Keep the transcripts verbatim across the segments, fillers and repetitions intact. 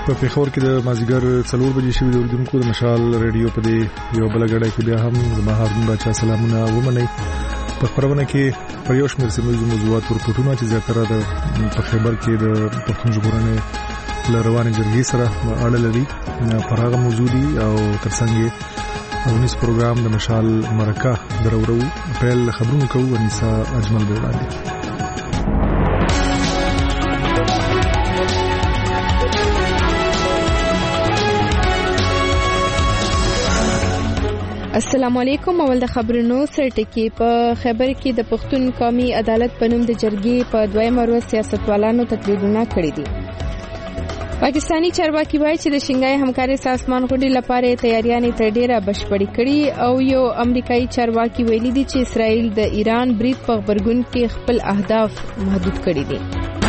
په پیښور کې د مازیګر څلور بجې شوې د اردوونکو د مشال ریډیو په دې یو بل غړې کې بیا هم زما هارون بچا سلامونه ومنئ. په خبرونه کې پر یو شمېر سیمه موضوعات ورپورټونه چې زیاتره د په خبر کې د پښتون ژغورنې لروانې جرګې سره اړه لري پر هغه موضوع دي او ترڅنګ اونیس پروګرام د مشال مرکه درورو پیل خبرونه کوو. انیسا اجمل به وړاندې. السلام علیکم. اول د خبرونو سرټکی. په خبر کې د پښتون قومي عدالت په نوم د جرګې په دویمه ورځ سیاستوالانو تقریرونه کړي دي. پاکستانی چارواکي وایي چې د شنګای همکاري سازمان غونډې لپاره تیاریانې تر ډیره بشپړې کړي او یو امریکایي چارواکي ویلي دي چې اسرائیل د ایران برید په غبرګون کې خپل اهداف محدود کړي دي.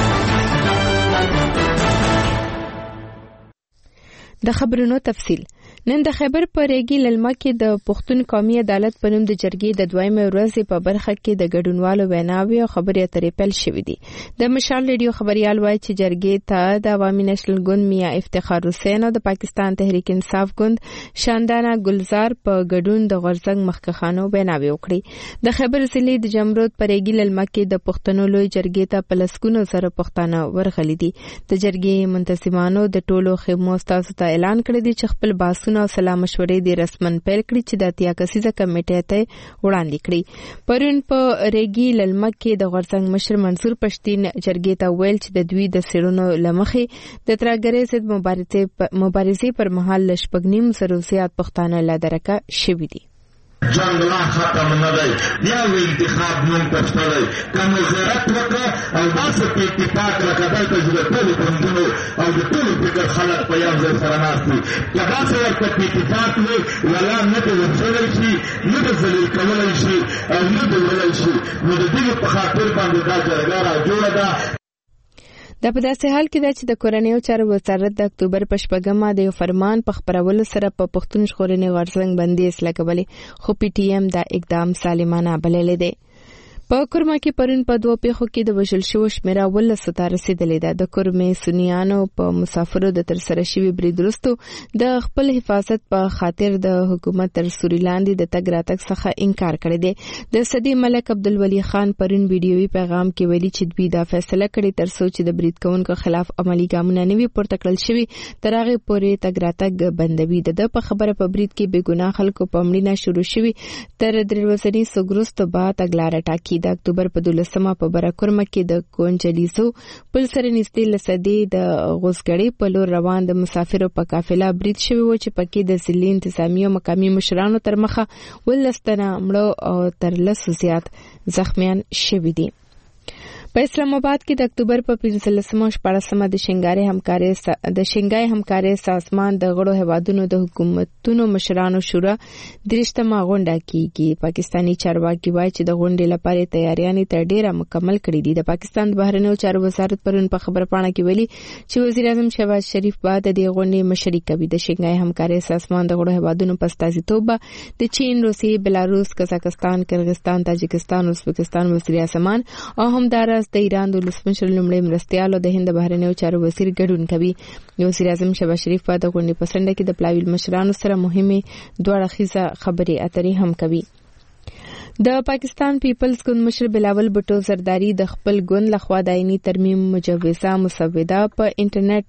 د خبرونو تفصیل. نن د خیبر په ریګي للمه کې د پښتون قومي عدالت په نوم د جرګې د دویمه ورځې په برخه کې د ګډونوالو ویناوي او خبرې اترې پیل شوې دي. د مشال ریډیو خبريال وایي چې جرګې ته د عوامي نېشنل ګوند میا افتخار حسین او د پاکستان تحریک انصاف ګوند شاندانا ګلزار په ګډون د غرزنګ مخکخانو ویناوي وکړي. د خیبر ضلع د جمرود په ریګي للمه کې د پښتنو لوی جرګې ته پلسکونو سره پښتانه ورغلي دي. د جرګې منتظمانو د ټولو خیمو تاسو ته اعلان کړی دی چې خپل باسو او سلام مشورې د رسمن پیل کړي چې د اتیا کسیزه کمیټې ته وړاندې کړي. پرون په ریګي للمه کې د غرزنګ مشر منصور پښتين جرګې ته ویل چې د دوی د سیرونو لمخې د ترګرې ضد مبارزې مبارزې پر مهال لشپګنیم سروسيات پښتانه لا درکه شوې دي. جنگ لا ختم نه دی، بیا وی انتخاب نن پښتني کوم غیرت وکړه او داسې په اتفاق راکړل چې د ټول قومونو او د ټول فکر خلک په یو ځای سره ناشتي کدا څو ورته په اتفاق وي ولا نه د ورځول شي نه د ذلیل کولای شي او نه د ولای شي نو د دې په خاطر باندې دا جرګه را جوړه ده. د په داسې حال کې ده چې د کورنیو چارو وزارت د اکتوبر په شپږمه د یو فرمان په خبرولو سره په پښتون ژغورنې غورځنګ بندیز لګولې، خو پی ټی ایم دا اقدام سالمانه بللی دی. په کورما کې پرون په دوه پیښو کې د وژل شوو شمیره ولس ته رسیدلې ده. د کورمې سنیانو په مسافرو د تر سره شوي برید وروسته د خپل حفاظت په خاطر د حکومت تر سوري لاندې د تګ راتګ څخه انکار کړی دی. د صدی ملک عبدالولي خان پرون ویډیوي پیغام کې ویلي چې دوی دا فیصله کړې تر څو چې د برید کوونکو خلاف عملی ګامونه نه وي پورته کړل شوي تر هغه پورې تګ راتګ بندوي. د په خبره په برید کې بې ګناه خلکو په مړینه شروع شوي تر درې ورځې سګروست بعد تګلارې ټاکي. د اکتوبر په دولسمه په براکورمه کې د کونجلیسو پل سره نږدې لسدي د غوسګړې په لور روان د مسافرو په قافله برید شوی و چې پکې د ځلې انتظامی او مقامي مشرانو تر مخه ولستنه مړو او تر لسو زیات زخمیان شوي دي. په اسلام آباد کې د اکتوبر په پنځلسمه او شپاړسمه د شنګاري همکاري د شنګای همکاري سازمان د غړو هوادونو د حکومتونو مشرانو شورا درشتمه غونډه کیږي. پاکستانی چارواکي وایي چې د غونډې لپاره تیاریانې تر ډیره مکمل کړې دي. د پاکستان د بهرنیو چارو وزارت پرون په خبر پاڼه کې ویلي چې وزیر اعظم شهباز شریف بعد د غونډې مشري کوي. د شنګای همکاري سازمان د غړو هوادونو په استازیتوب د چین، روسیې، بلاروس، قزاقستان، کرغستان، تاجکستان، ازبکستان وزیر اعظمان او همدارس د ایران د ولسمشر لومړي مرستيال او د هند بهرنیو چارو وزیر ګډون کوي. وزیر اعظم شهباز شریف په د غونډې په څنډه کې د پلاویل مشرانو سره مهمه دوه اړخیزه خبرې اترې هم کوي. د پاکستان پیپلز ګوند مشر بلاول بټو زرداری د خپل ګوند لخوا د عیني ترمیم مجوزه مسوده په انټرنیټ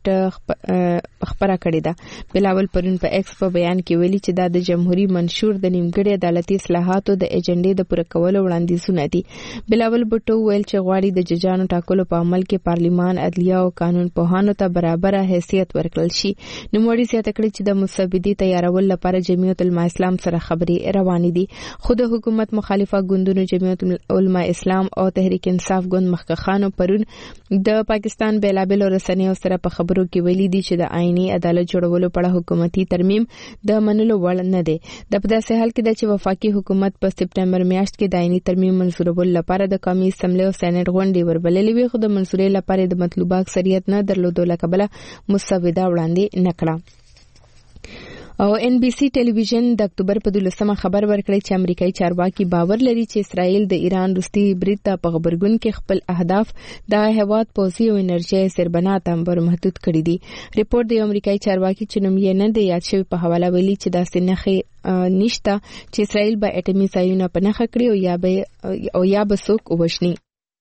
خبره کړې ده. بلاول پرون په ایکس په بیان کې ویلي چې دا د جمهوریت منشور د نیمګړي عدالتي اصلاحاتو د ایجنډې د پوره کولو وړاندیزونه دي. بلاول بټو ویل چې غواړي د ججانو ټاکلو په عمل کې پارلیمان، عدلیه او قانون پوهانو ته برابر حیثیت ورکړل شي. نوموړي زیاته کړې چې د مسودې تیارول لپاره جمعیت العلماء اسلام سره خبرې روانې دي. خو د حکومت مخالفت ګوندونو جمعیت العلماء اسلام او تحریک انصاف ګوند مخکخانو پرون د پاکستان بیلابل رسنیو سره په خبرو کې ویلي دي چې د عیني عدالت جوړولو په اړه حکومتي ترمیم د منلو وړ نه دی. د په داسې حال کې چې وفاقي حکومت په سپټمبر میاشت کې د عیني ترمیم منظورولو لپاره د قومي اسمبلی او سېنات غونډې وربللې وي، خو د منظورې لپاره د مطلوبه اکثریت نه درلودو لکه بل مسوده وړاندې نکړه. او ان بي سي ټلویزیون د اکتوبر په دولسمه خبر ورکړی چې امریکایي چارواکي باور لري چې اسرائیل د ایران روسي برید ته په خبرګون کې خپل اهداف د هیواد پوځي او انرژي سربنا ته بر محدود کړی دي. ریپورت د امریکایي چارواکي چې نوم یې نه دی یاد شوی په حواله ویلي چې دا سنخه نشته چې اسرائیل به اټومي ځایونه پنهخ کړي او یا به او یا به څوک وښني.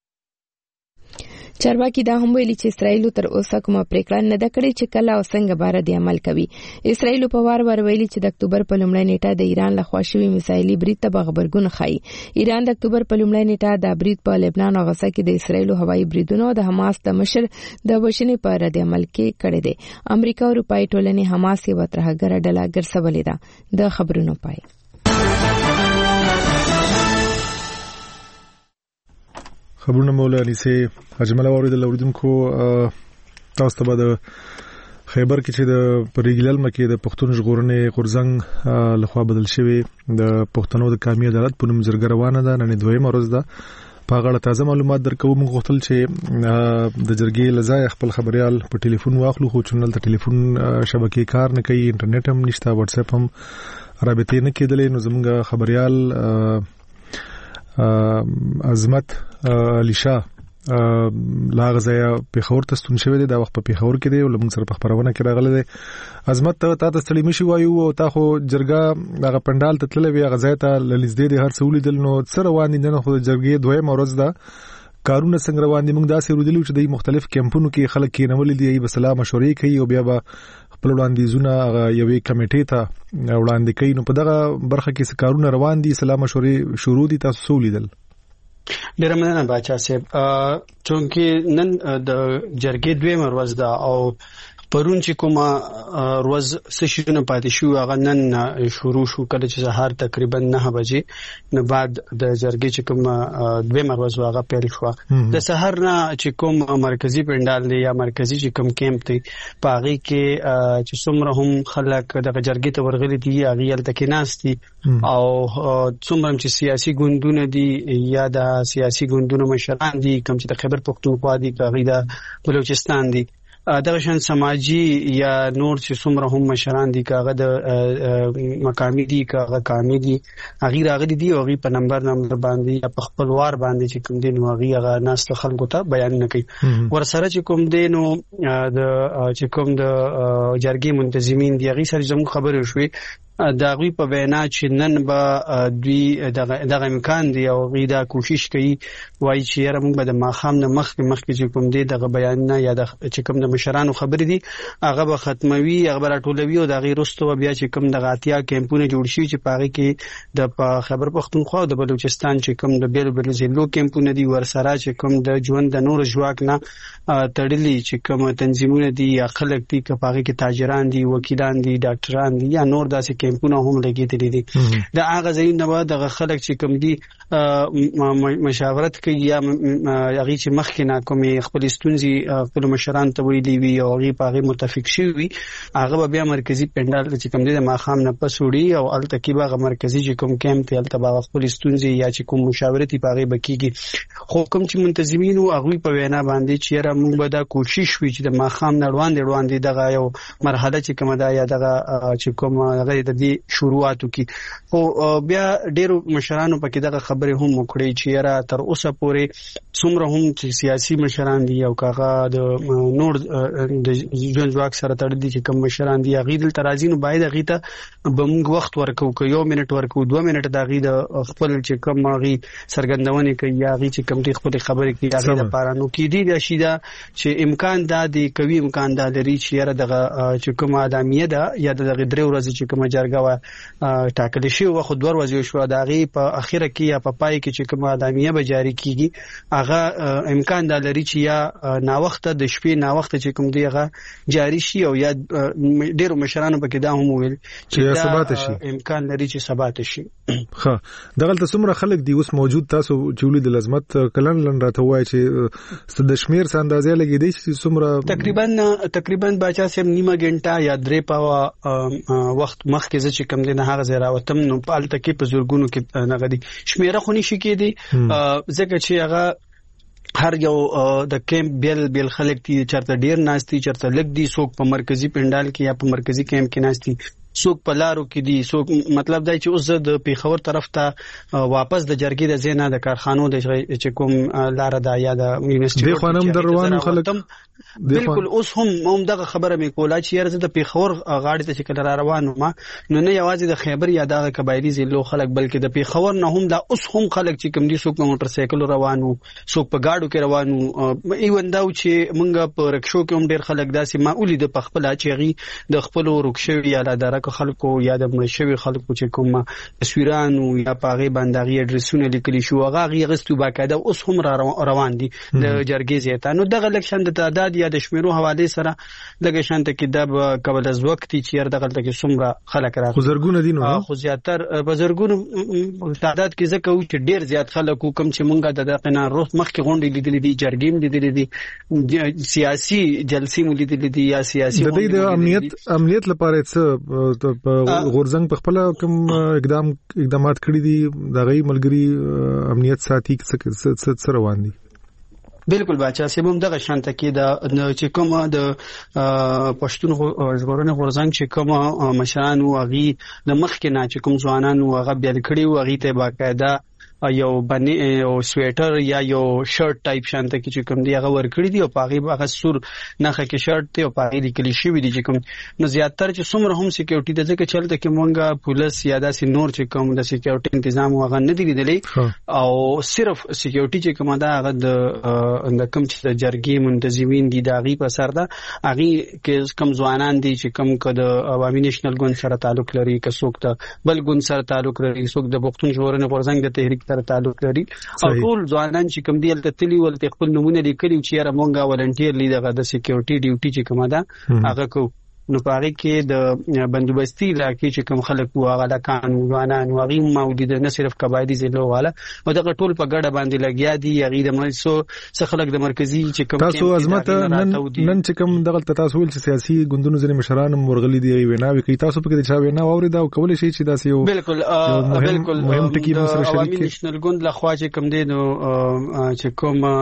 چارواکي دا هم ویلي چې اسرائیل تر اوسه کومه پریکړه نه ده کړې چې کله او څنګه بار دي عمل کوي. اسرائیل په وار ور ویلي چې د اکتوبر په لومړۍ نیټه د ایران لخوا شوی میسایلي برید ته خبرګون خای. ایران د اکتوبر په لومړۍ نیټه د برید په لبنان او غزه کې د اسرائیل هوایي بریدونو د حماس د مشر د وښنې په رد عمل کې کړی دی. امریکا او اروپאי ټولنې حماس یو ترهګر ډله ګرځولې ده. د خبرونو پای خبرونه مولانا سي اجمل اوریدل اوریدونکو تاسو ته د خیبر کې چې د پریګلل مکه د پښتون ژغورنې غورزنګ لخوا بدل شوی د پښتنو د قومي عدالت په نوم زرګر روانه ده. نن دویمه ورځ ده. په غاړه تازه معلومات درکوم. موږ غوښتل چې د جرګې لزای خپل خبريال په ټلیفون واخلو خو چنل ته ټلیفون شبکې کار نه کوي، انټرنیټ هم نشته، واتس اپ هم رابطې نه کېدلې. نو زموږ خبريال عظمت علي شاه لاغزه په خور ته ستون شوی دی. دا وخت په پیښور کې دی او موږ سره په خبرونه کې راغلی دی. عظمت ته تاسو ستړي مشي وایو او تاسو جرګه دغه پندال ته تللی وی غزا ته للیزدې د هر څولې دل نو سره روان دي. نه خو جرګې دوه مورز ده کارونه څنګه روان دي. موږ داسې ورودلو چې د مختلف کیمپونو کې خلک کې نولې دي به سلام مشورې کوي او بیا به خپل وړاندیزونه یوې کمیټې ته وړاندې کوي. نو په دغه برخه کې څه کارونه روان دي، سلام مشورې شروع دي، تاسو سولیدل؟ ډیر مننه باچا صاحب. چونکه نن د جرګې دوه مروز ده او پرون چې کومه روز سشنه پاتې شو هغه نن شروع شو کله چې سهار تقریبا نه بجې نه بعد د جرګې چې کومه دوه مروز هغه پیل شو. د سحر نه چې کوم مرکزی پندال دی یا مرکزی چې کوم کیمپ دی پاغي کې چې څومره هم خلک د جرګې ته ورغلي دي هغه یل تکي ناشتي او څومره چې سیاسي ګوندونه دي یا د سیاسي ګوندونو مشران دي کوم چې د خیبر پختونخوا دي هغه د بلوچستان دي دغه شان سماجی یا نور چې څومره هم مشران دي کاغه د مقامی دي کاغه کامی دي هغه راغلي دي او په نمبر نمبر باندې یا په خپل وار باندې چې کوم دین هغه ناس ته خلکو ته بیان نه کوي. ورسره چې کوم دینو د چې کوم د جرګې منتظمین دي هغه سره زموږ خبرې شوې دا غوی په وینا چې نن به دوی دغه امکان دی او غي دا کوشش کوي وایي چې یاره موږ به د ماخام نه مخکې مخکې چې کوم دی دغه بیان نه یا د چې کوم د مشرانو خبرې دي هغه به ختموي هغه به راټولوي او د غي رستو بیا چې کوم د غاتیا کیمپونه جوړ شي چې پاره کې د خیبر پختونخوا او د بلوچستان چې کوم د بیل بیل زیلو کیمپونه دي ورسره چې کوم د ژوند د نور ژواک نه تړلي چې کوم تنظیمونه دي یا خلک دي چې پاره کې تاجران دي، وکیلان دي، ډاکټران دي یا نور داسې کیمپونه هم لګیدلې دي. دا هغه ځای نه و د خلک چې کوم دي مشاورت کوي یا هغه چې مخکې نه کومي خپل ستونزې خپل مشران ته ویلي وي او هغه په هغه متفق شي وي هغه بیا مرکزی پندال چې کوم دي د ماخام نه پسوړي او التکیبه غ مرکزی چې کوم کیمپ ته التبا خپل ستونزې یا چې کوم مشاورتي په هغه بکیږي. خو کوم چې منتظمین او هغه په وینا باندې چې را موږ به دا کوشش وی چې د ماخام نه روان دي روان دي دغه یو مرحله چې کوم دا یا دغه چې کوم هغه د دې شروعاتو کې خو بیا ډیرو مشرانو پکې دغه خبرې هم وکړي چې را تر اوسه پورې څومره هم چې سیاسي مشران دي او کاغه د نور د ژوند ځواک سره تړلي چې کوم مشران دي هغه د ترازینو باید هغه ته به موږ وخت ورکو که یو منټ ورکو دوه منټ د هغه د خپل چې کوم هغه سرګندونې کوي یا هغه چې کوم دي خپل خبرې کوي هغه لپاره نو کې دي د شیدا چې امکان دا دی کوي امکان دا لري چې را دغه چې کوم ادميه ده یا دغه درې ورځې چې کوم جرګه و ټاکل شي او خو دوه ورځې شو د هغه په اخیره کې یا په پای کې چې کوم ادميه به جاری کیږي هغه امکان دا لري چې یا نا وخت د شپې نا وخت چې کوم دی هغه جاری شي او یا ډیرو مشرانو پکې دا هم ویل چې ثبات شي امکان لري چې ثبات شي. ها دغه څومره خلک دی اوس موجود تاسو چې ولید لازمت کلن لن راته وای چې د شمیر څخه اندازې لګې دی چې څومره تقریبا تقریبا باچا سم نیمه غنټه یا درې پاو وخت مخکې چې کوم دی نه هغه زیرا وتم نو په الته کې په زورګونو کې نه غدي شمیره خونی شي کې دي ځکه چې هغه هر یو د کیمپ بیل بیل خلک دي چرته ډیر ناشتي چرته لګ دي څوک په مرکزی پندال کې یا په مرکزی کیمپ کې ناشتي څوک په لارو کې دي څوک مطلب دا چې اوس د پیښور طرف ته واپس د جرګې د زینا د کارخانو د چې کوم لار دا یا د یونیورسيټي د خانم دروانو خلک بالکل اوس هم هم دغه خبره مې کوله چې یاره د پیښور غاړې ته چې کله را روانو ما نو نه یوازې د خیبر یا دغه قبایلی ضلعو خلک بلکې د پیښور نه هم دا اوس هم خلک چې کوم دي څوک په موټر سایکل روانو څوک په گاډو کې روانو ایون دا چې مونږ په رکشو کې هم ډیر خلک داسې معمولی د پخپل اچيغي د خپل رکشوي یا د درک خلکو یا د مشوي خلکو چې کوم تصویرانو یا پاغي باندې اډرسونه لیکلي شو هغه غیغستو باکاده اوس هم روان دي د جرګې زیاته نو دغه لکشن د تعداد یا د شمیرو حواله سره دغه شانته کې د قبل از وخت چې دغه ته څومره خلک راغلي خو زرګونه دي نو خو زیاتر په زرګونو تعداد کې ځکه و چې ډیر زیات خلک کوم چې مونږه د دغه نه روح مخکې غونډې لیدلې دي جرګې لیدلې دي سیاسي جلسې مو لیدلې دي یا سیاسي د دې د امنیت امنیت لپاره څه غورځنګ په خپل کوم اقدام اقدامات کړی دي د غي ملګری امنیت ساتي څه روان دي بالکل بچا سیمم دغه شانته کې د چې کوم د پښتون ژغورنې غورځنګ چې کوم مشران او غي د مخ کې نه چې کوم ځوانان او غ بیل کړي او غي ته باقاعده یو باندې او سویټر یا یو شرټ ټایپ شانته کې چې کوم دی هغه ورکړي دي او پاغي هغه سور نخه کې شرټ ته او پاغي د کلی شي وي دي چې کوم نو زیاتره چې څومره هم سکیورټي د ځکه چلته کې مونږه پولیس یا داسې نور چې کوم د سکیورټي تنظیم هغه نه دی لیدلې او صرف سکیورټي چې کوم دا هغه د کوم چې د جرګې منتظمین دي دا غي په سر ده هغه کې کم ځوانان دي چې کوم کده عوامي نېشنل ګوند سره تعلق لري که څوک ته بل ګوند سره تعلق لري څوک د پښتون ژغورنې غورځنګ د تحریک سره تعلق لري او ټول ځوانان چې کوم دی ته تلی ول خپل نمونه لیکلي چې را مونږه ولنټیر لیدغه د سکیورټي ډیوټي چې کومه ده هغه کو نو پاره کې د بندوبستي علاقې چې کوم خلک وغه د قانونوانان وغي موجوده نه صرف قبایلی ضلع والا او دغه ټول په ګډه باندې لګیا دي یغې د ملسو څخه خلک د مرکزی چې کوم تاسو عظمت نن نن چې کوم دغه تاسو ول چې سیاسي ګوندونو ځنې مشران مرغلي دی ویناوي کوي تاسو په کې چې وینا اوري دا کول شي چې داسې یو بالکل بالکل مهم ټکی مو سره شریک دي نېشنل ګوند لخوا چې کوم دی نو چې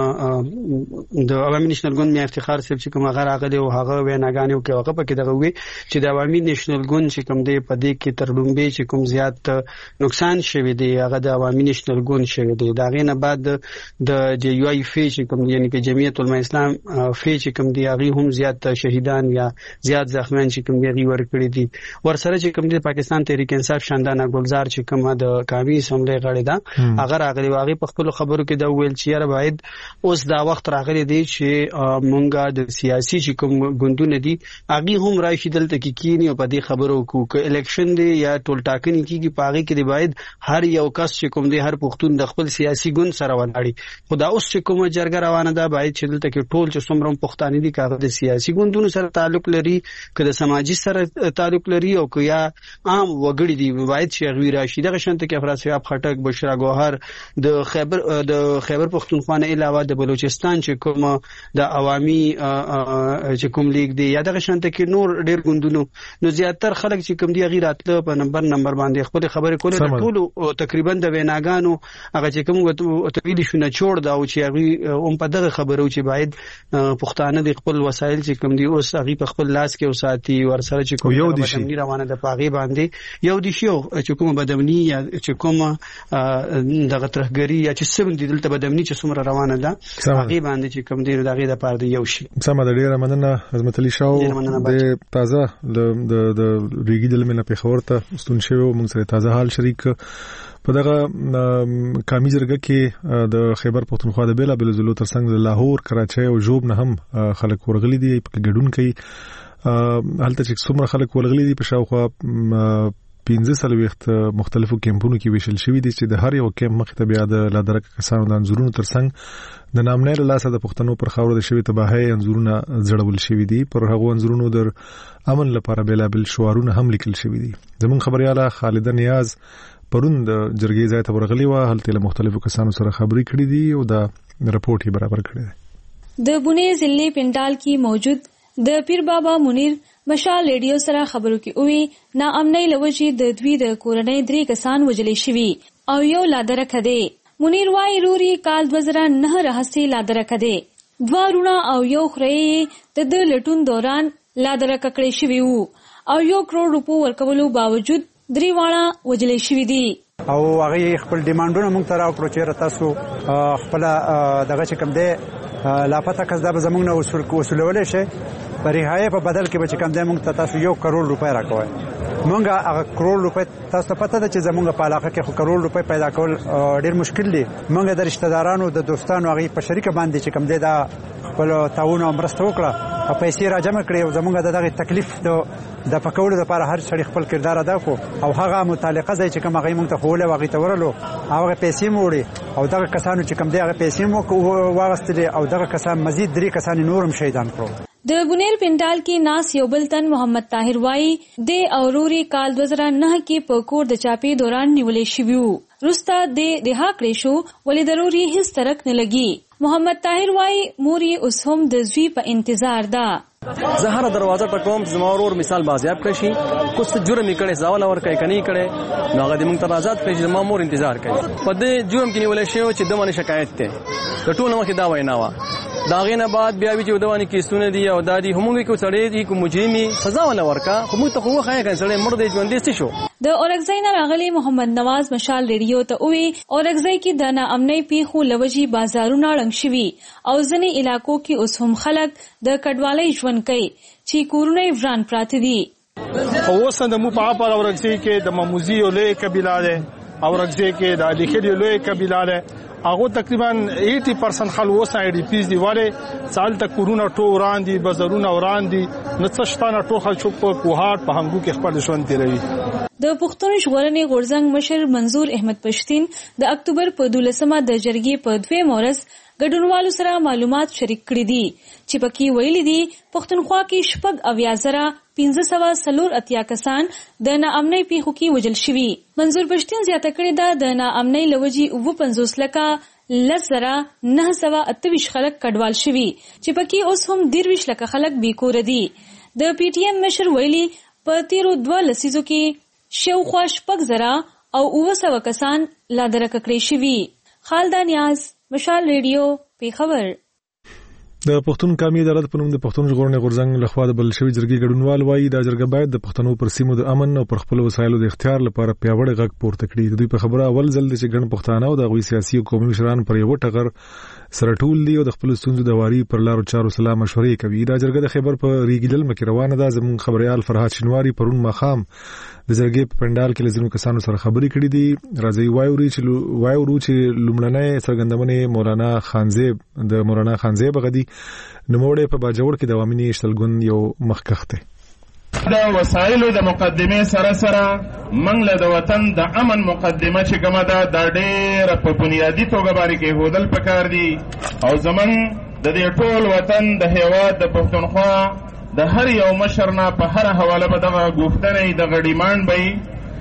کوم د عوامي نېشنل ګوند می افتخار صاحب چې کوم هغه راغلی او هغه ویناګانې او کې هغه په کې دغه وی چې د عوامي نېشنل ګوند چې کوم دی په دې کې تر لومبي چې کوم زیات نقصان شوی دی هغه د عوامي نېشنل ګوند شوی دی دا غینه بعد د جی یو ای فی چې کوم یعنی کې جمعیت العلماء اسلام فی چې کوم دی هغه هم زیات شهیدان یا زیات زخمیان چې کوم دی ور کړی دي ورسره چې کوم دی پاکستان تحریک انصاف شاندانه ګلزار چې کوم د قومي اسمبلی غړي دا هغه راغلی واغې په خپل خبرو کې دا ویل چې یاره باید اوس دا وخت راغلی دی چې مونږه د سیاسي چې کوم ګوندونه دي هغه هم راشي دلته کې کینی او په دې خبرو کو ک الیکشن دی یا ټول ټاکنی کیږي پاغي کې دی باید هر یو کس چې کوم دی هر پښتون د خپل سیاسي ګوند سره ولاړی خدا اوس چې کوم جرګه روانه ده باید چې دلته کې ټول چې څومره پښتانه دي کاغه د سیاسي ګوندونو سره تعلق لري که د سماجی سره تعلق لري او که یا عام وګړي دي باید چې غوی راشي دغه شنت کې افراز شعب خټک بشرا گوهر د خیبر د خیبر پښتونخوا نه علاوه د بلوچستان چې کوم د عوامي چې کوم لیگ دی یا دغه شنت کې نور ډیر ګوندونو نو زیاتر خلک چې کوم دی غیر راتله په نمبر نمبر باندې خپل خبرې کولې ټول تقریبا د ویناګانو هغه چې کوم تویل شونه چوڑ دا او چې هغه هم په دغه خبرو چې باید پښتانه د خپل وسایل چې کوم دی اوس هغه په خپل لاس کې اوساتي ورسره چې کوم یو بدمنی روانه د پاغي باندې یو دي شو چې کوم بدمنی یا چې کوم دغه ترهګری یا چې سم دي دلته بدمنی چې څومره روانه ده هغه باندې چې کوم دی دغه د پاره یو شي سم د ډیره مننه عظمت علي شاو د تازه د د ریګي دل مینه په خبر ته ستون شوی موږ سره تازه حال شریک په دغه کامی جرګه کې د خیبر پښتونخوا د بیلا بل زلو ترڅنګ د لاهور کراچۍ او جوب نه هم خلک ورغلي دي په ګډون کوي هلته چې څومره خلک ورغلي دي په شاوخوا پنځه سلويخت مختلفو کیمپونو کې ویشل شوی دي چې د هر یو کیمپ مخ ته بیا د لادرک کسانو د انزورونو ترڅنګ د نامنیر لاسه د پښتنو پر خاور د شوی تباہي انزورونه زړول شوی دي پر هغه انزورونو در امن لپاره بلابل شعارونه هم لیکل شوی دي زمون خبرياله خالد نیاز پرون د جرګې ځای ته ورغلی و هلته له مختلفو کسانو سره خبري کړې دي او دا رپورټ یې برابر کړی دی د بونې ضلع پنډال کې موجود د پیر بابا منیر مشال ریډیو سره خبرو کې اوې نا امنۍ لوجي د دوی د کورنۍ درې کسان وجلې شوي او یو لادرک دی منیر وايي روري کال دو زره نه راهسي لادرک دی دوه رونه او یو خړې د د لټون دوران لادرک کړې شوی وو او یو کروڑ روپو ورکولو باوجود درې واړه وجلې شوي دي او هغه خپل ډیمانډونه موږ ته راوکړو چې تاسو خپل دغه چې کوم دی لاپته کس دا به زموږ نه وصولولی شي په رهایې په بدل کې به چې کوم دی موږ ته تاسو یو کروڑ روپۍ راکوئ. موږ هغه کروڑ روپۍ تاسو ته پته ده چې زموږ په علاقه کې خو کروڑ روپۍ پیدا کول ډېر مشکل دي. موږ د رشته دارانو د دوستانو هغې په شریکه باندې چې کوم دی دا خپل تعاون او مرسته وکړه او پیسې را جمع کړې او زموږ د دغې تکلیف د پکولو لپاره هر سړي خپل کردار ادا کړو او هغه متعلقه ځای چې کوم هغې موږ ته ښوولی و هغې ته ورلو هغه پیسې مو وړې او دغه کسانو چې کوم دی هغه پیسې مو واغستلې او دغه کسان مزید درې کسان نور هم شهیدان کړو. د بونیر پنډال کې ناس یو بل تن محمد طاهر وایي د اوروري کال دوه زره نه کې په کور د چاپې دوران نیولې شوی وو. وروسته د رها کړی شو ولې ضروري هیڅ ترک نه لګي. محمد طاهر وایي مور یې اوس هم د زوی په انتظار ده. زه هره دروازه ټکوم چې زما ورور مثال بازیاب کړی شي کوڅ جرم یې کړی ځوال ورکړی کني کړی نو هغه د موږ ته آزاد کړي چې زما مور انتظار کوي. په دې جرم کې نیولې شوی چې د باندې شکایت دی د ټولو مخکې دا وینا وه دا غینه بعد بیا وی چې دوانې کیسونه دي او دادی همغه کې سړی دي کوم مجرمي سزا ولا ورکا خو موږ ته خو خای کړي سړی مرده ژوندې څه شو. د اورګزای نه راغلي محمد نواز مشال ریډیو ته وی اورګزای کې د ناامنۍ پیښو لوجي بازارونه رنګ شوي او ځینې علاقو کې اوس هم خلک د کډوالۍ ژوند کوي چې کورونه وران پراته دي. اوس د مو په اړه اورګزای کې د ماموزي ولې قبيله ده اورګزای کې د الیخري لوی قبيله ده هغه تقریبا اسی پرسنټ خلک وسه ای ډی پیز دی واره سال تک کورونا ټو وران دي بازارونه وران دي نڅشتانه ټو خلک په کوهات په هنګو کې خپل ژوند تیروي. د پښتون ژغورنې غورځنګ مشر منظور احمد پښتين د اکتوبر په دولسمه د جرګې په دوه مورز ګډونوالو سره معلومات شریک کړي دي چې پکې ویلي دي پښتونخوا کې شپږ اویا زره پنځه سوه څلور اتیا کسان د ناامنۍ پیښو کې وژل شوي. منظور پښتين زیاته کړې ده د ناامنۍ لوجي اووه پنځوس لکه لس زره نه سوه اته ویشت خلک کډوال شوي چې پکې اوس هم دېرویشت لکه خلک بېکوره دي. د پی ټي ایم مشر ویلي په تیرو دوه لسیزو کې شاوخوا شپږ زره او اووه سوه کسان لا درکه کړي شوي. خالده نیاز مشال ریډیو پیښور. د پښتون قومي عدالت په نوم د پښتون ژغورنې غورځنګ لخوا د بل شوی جرګې ګډونوال وایي دا جرګه باید د پښتنو پر سیمو د امن او پر خپل وسایلو د اختیار لپاره پیاوړی غږ پورته کړي. د دوی په خبره اول ځل چې ګڼ پښتانه او د هغوی سیاسي او قومي مشران پر یو ټغر سره ټول دي او د خپل ستونزو د واري پر لارو چارو سلا مشورې کوي. دا جرګه د خیبر په ریګیدل مکه روانه ده. زموږ خبريال فرهاد شینواری پرون مخام د جرګې په پندال کې لزینو کسانو سره خبرې کړې دي. راځي وایوري چې وایورو چې لومړنۍ څرګندونه مولانا خانزیب د مولانا خانزیب غدي نوموړی په باجوړ کې د عوامي اشتلګون یو مخکخ دی. د وسایلو د مقدمه سره سره منګله د وطن د امن مقدمه چې کومه ده دا ډېره په بنیادی توګه باندې کې هودل پکار دي او زمون د دې ټول وطن د هیواد د پښتونخوا د هر یو مشر نه په هر حواله به دغه غوښتنې دغه ډیماند وي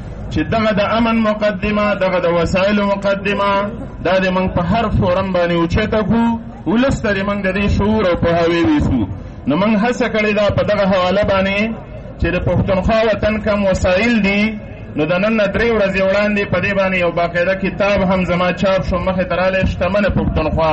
چې دغه د امن مقدمه دغه د وسایلو مقدمه دا د موږ په هر فورم باندې اوچته کړو ولس ته موږ د دې شعور او پوهاوی ویسو. نو موږ هڅه کړې ده په دغه حواله باندې چې د پښتونخوا وطن کم وسایل دي نو د نن درې ورځې وړاندې په دې باندې یو باقاعده کتاب هم زما چاپ شو مخې ته رالی شتمنه پښتونخوا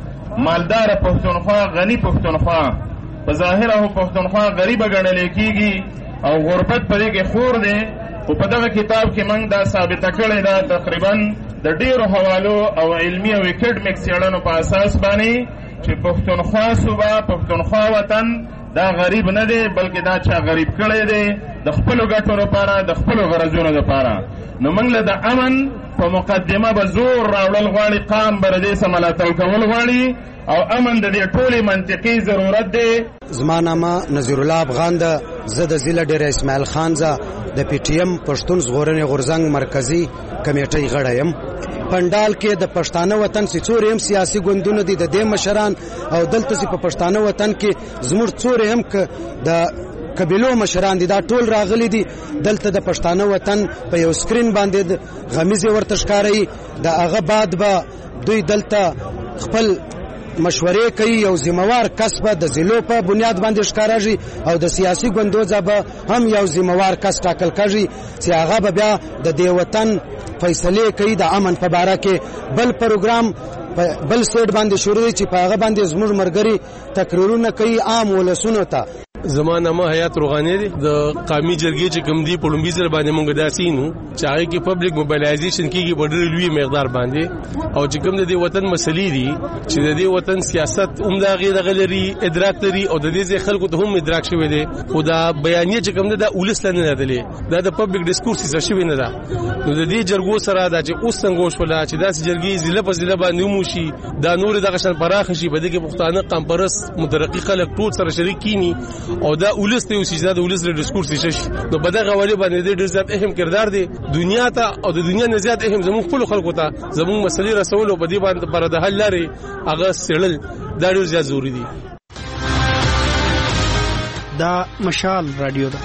مالداره پښتونخوا غني پښتونخوا په ظاهره خو پښتونخوا غریبه ګڼلی کېږي او غربت په دې کې خور دی خو په دغه کتاب کې موږ دا ثابته کړې ده تقریبا د ډېرو حوالو او علمي او اکیډمیک څېړنو په اساس باندې چې پښتونخوا صوبه پښتونخوا وطن دا غریب نه دی بلکې دا چا غریب کړی دی د خپلو ګټو لپاره د خپلو غرضونو لپاره. نو موږ له د امن په مقدمه به زور راوړل غواړي قام به د دې څه ملاتړ کول غواړي او امن د دې ټولې منطقي ضرورت دی. زما نامه نظیرالله افغان ده. زه د ضلع ډېره اسماعیل خان زه د پی ټي ایم پښتون ژغورنې غورځنګ مرکزي کمیټۍ غړی یم. پندال کې د پښتانه وطن سي څور هم سیاسي ګوندونه دي د دې مشران او دلته سي په پښتانه وطن کې زموږ څور هم د قبيلو مشران دي دا ټول راغلي دي دلته د پښتانه وطن په یو سکرین باندې غمیزه ورته ښکاري دا هغه بعد به دوی دلته خپل مشورې کوي یو ذمہوار کس به د ضلعو په بنیاد باندې ښکارېږي او د سیاسي ګوندو ځبه هم یو ذمہوار کس ټاکل کېږي چې هغه به بیا د دې وطن فیصلې کوي د امن په باره کې. بل پروګرام بل سیټ باندې شروع دي چې په هغه باندې زموږ مرګري تقریرونه کوي عام ولسونو ته. زمانه ما حیات روغانی دي د قومي جرګې چې کوم دی په لومبي سره باندې مونږ داسینو چې هغه کې پبلک موبایلایزیشن کیږي په ډېر لوی مقدار باندې او چې کوم د وطن مسلې دي چې د دې وطن سیاست عمده غیر غلري ادراک لري او د دې خلکو ته هم ادراک شوی دی خو دا بیانیه چې کوم د اولس لنه نه دي دا د پبلک ډیسکورس څه شوی نه ده نو د دې جرګو سره دا چې اوس څنګه وشوله چې داسې جرګې ضلع په ضلع باندې موشي دا نور دغه شان پراخ شي بده کې پښتانه قمپرس مترقي خلک ټول سره شریک کینی او دا اولس ته اوسې دا اولس له ډیسکورس شي نو بده غوړي باندې ډېر زیات اهم کردار دی دنیا ته او د دنیا نه زیات اهم زموږ خپل خلکو ته زموږ مسلې رسول او په دې باندې پر د حل لري هغه سړل دا ډېر زیات ضروری دی دا مشال رادیو ده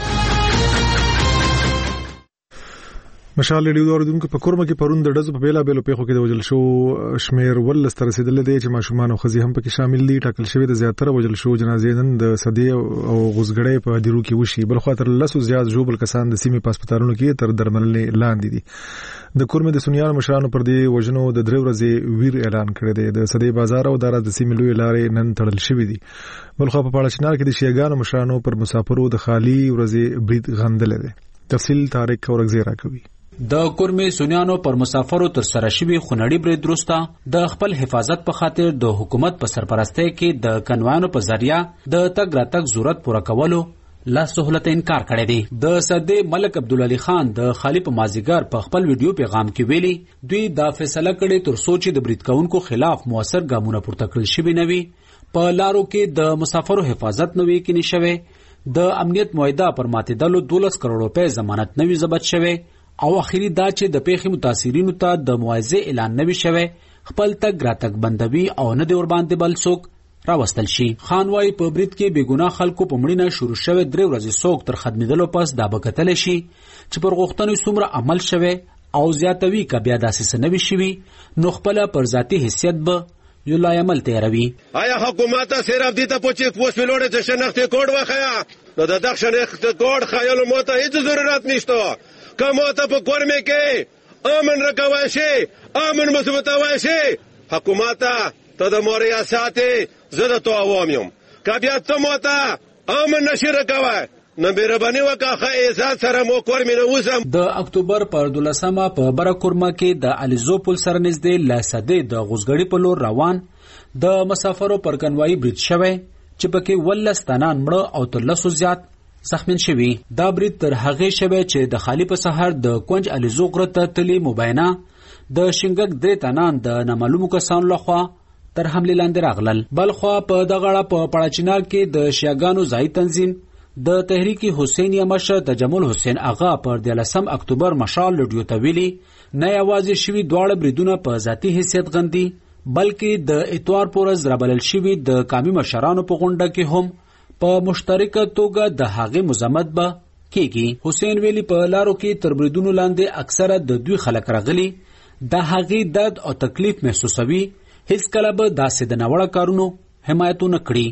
مشال ریډیو اوریدونکو په کورمه کې پرون د ډزو په بیلا بیلو پیښو کې د وجل شو شمیر ولس تر رسیدل دي چې ماشومان او خزي هم پکې شامل دي ټاکل شوی د زیاتره وجل شو جنازې نن د صدې او غوسګړې په دیرو کې وشي بل خو تر لسو زیات جوبل کسان د سیمې پاسپټالونو کې تر درملنې لاندې دي د کورمه د سنیان مشرانو پر دې وجنو د درې ورځې ویر اعلان کړی دی د صدې بازار او دارا د سیمې لوی لارې نن تړل شوې دي بل خو په پاړچنار کې د شیګانو مشرانو پر مسافرو د خالی ورځې برید غندل دي تفصیل تاریخ اورګزی راکوي د کورمه سنیانو پر مسافرو تر سره شوی خونړی برید درسته د خپل حفاظت په خاطر د حکومت په سرپرستۍ کې د کنوانو په ذریعہ د تګ راتګ ضرورت پوره کولو لا سہولت انکار کړی دی د صدې ملک عبدالعلی خان د خالی په مازیګر په خپل ویډیو پیغام کې ویلي دوی دا فیصله کړې تر څو چې د برید کوونکو خلاف موثر ګامونه پورته کړل شي نوي په لارو کې د مسافرو حفاظت نوي کې نشوي د امنیت معاهده پر ماتېدلو دولس کروڑ روپے ضمانت نوي ضبط شوی او اخیری دا چې د پیښې متاثرینو ته د معاوضې اعلان نوي شوی خپل تګ راتګ بندوي او نه دی ور باندې بل څوک راوستل شي خان وايي په برید کې بېګناه خلکو په مړینه شروع شوی درې ورځې څوک تر ختمېدلو پس دا بکتل شي چې پر غوښتنو څومره عمل شوی او زیاتوي که بیا داسې څه نوي شوي نو خپله پر ذاتي حیثیت به یو لای عمل تیروي آیا حکومت صرف دې ته په چیک پوسټ پیلوړې ته شناختي کوډ وخیا نو د دغه شناختي کوډ خایلو مو ته هیڅ ضرورت نشته کمو ته په کورمه کې امن رکوای شي امن مثبت وای شي حکومت ته د موریا ساتي زړه تو عوامم کبیا ته مو ته امن نشي رکوای نو مهرباني وکړه احساس سره مو کورمه نه وسم د اکتوبر پر دولسمه په بره کورمه کې د الیزو پل سره نږدې لاسده د غوسګړی په لور روان د مسافرو پر کنوای برید شوی چې پکې ولس تنان مړه او تر لسو زیات زخمین شوی دا برید تر هغه شوی چې د خالی په سحر د کونج الیزو غره ته تلی مبینه د شنګک درې تنان د نامعلومو کسانو لخوا تر حمله لاندې راغلل بلخوا په دغه په پړاچینار کې د شیاګانو ځای تنظیم د تحریک حسینیه مشر تجمل حسین اغا پر د لسم اکتوبر مشال لډیو تویلی نه یوازې شوی دواړه بریدونه په ذاتی حیثیت غندي بلکې د اتوار پورز رابلل شوی د قومي مشرانو په غونډه کې هم په مشترکه توګه د هغې مزمت به کېږي حسین ویلي په لارو کې تر بریدونو لاندې اکثره د دوی خلک راغلي د هغې درد او تکلیف محسوسوي هیڅ کله به داسې د ناوړه کارونو حمایتونه کړي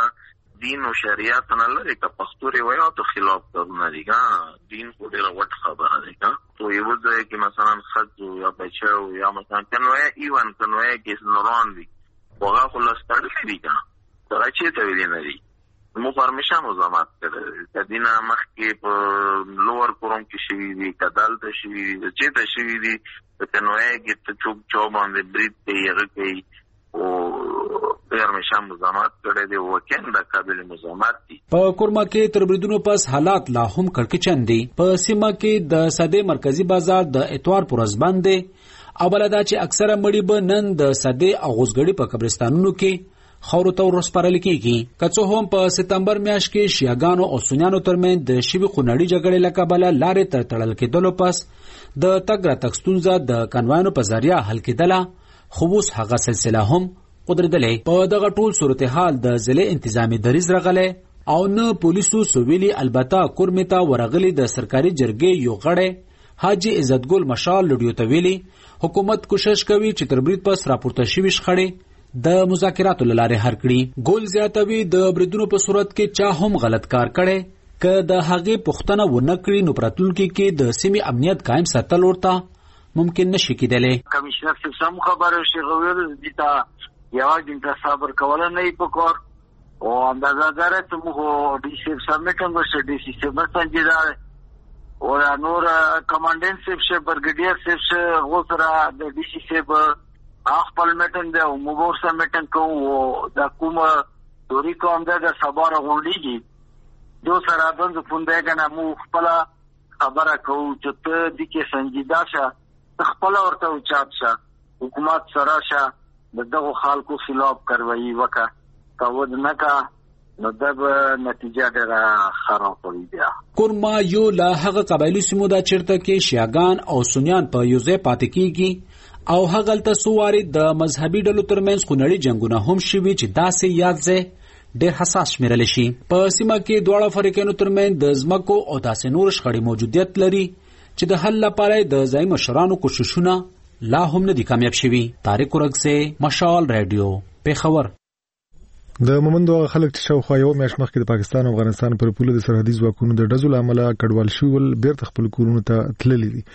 دین او شریعت نه لري که پښتو روایتو خلاف کارونه دي دین کو ډیره وټ خبره ده تو یو ځای کې مثلا خځو یا بچو یا مثلا کنوې ایوان کنوې کې نوران دي هغه خلاص تړلې دي کنه دا چې ته ویلې نه دي مو پرمیشن وزامات کړه د دینه مخ کې په لوور کوروم کې شوی دي کدال ته شوی دي چې ته شوی دي د کنوې کې ته چوک چوب باندې برید کوي هغه کوي او پرمیشن وزامات کړه دی وکړه د قابل مزامات دي په کورما کې تر بریدونو پس حالات لا هم کړکېچن دي په سیمه کې د صدې مرکزی بازار د اتوار پورز باندې اوبلدا چې اکثره مړي به نن د صدې او غوسګړي په قبرستانونو کې خورو ته ورسپارل کېږي که څه هم په سپتمبر میاشت کې شیاګانو او سنیانو ترمنځ د شوي خونړي جګړې له کبله لارې تر تړل کېدلو پس د تګ راتګ ستونزه د کنوانو په ذریعه حل کېدله خو اوس هغه سلسله هم قدرتلې په دغه ټول صورتحال د ضلع انتظامی دریځ راغلی او نه پولیسو سویلي البته کورمې ته ورغلي د سرکاري جرګې یو غړی حاجی عزتګل مشال لډیو ته ویلي حکومت کوشش کوي چې تر برید پس راپورته شوي شخړې د مذاکراتو لاره حل کړي ګول زیاتوي د بریدونو په صورت کې چا هم غلط کار کړي که د هغې پوښتنه ونه کړي نو پراتلونکي کې د سیمې امنیت قائم ساتل ورته ممکن نشي کېدلی کمشنر صاحب سم خبره شي غوړ دي تا یوازې د صبر کول نه پکور و اندازه‌گرت مو D C सबमिटन को D C से संजीदा और नूर कमांडेंट से ब्रिगेडियर से वो सरा डी सी से خپل میټنګ دی او موږ سره میټنګ کوو د کوم دوری کوم د سبار غونډيږي جو سره د پوندې کنه مو خپل خبره کوو چې ته د کې سنجیدا شه خپل ورته اوچات شه حکومت سره شه دغه خلکو خلاف کاروایی وکړه کاوه نه کا نو د نتیجه ډیره خراب وي بیا کورما یو لا هغه قبایلی سیمو دا چیرته کې شیاغان او سنیان په یوځای پاتې کیږي او هغه تل سواري د مذهبي ډلو ترمنځ خونړي جنگونه هم شوي چې داسې یاد ځای ډېر حساس شمیرل شي په سیمه کې دواړه فریقونو ترمنځ د ځمکو او داسې نور شخړې موجودیت لري چې د حل لپاره د ځای مشرانو کوششونه لا هم نه دي کامیاب شوي. طارق ورګزی، مشال رادیو، پیښور. د مومندو خلک چې شاوخوا یو میاشت مخکې د پاکستان او افغانستان پر پوله د سرحدي ځواکونو د ډزو له امله کډوال شول بیرته خپل کورونو ته تللي دي.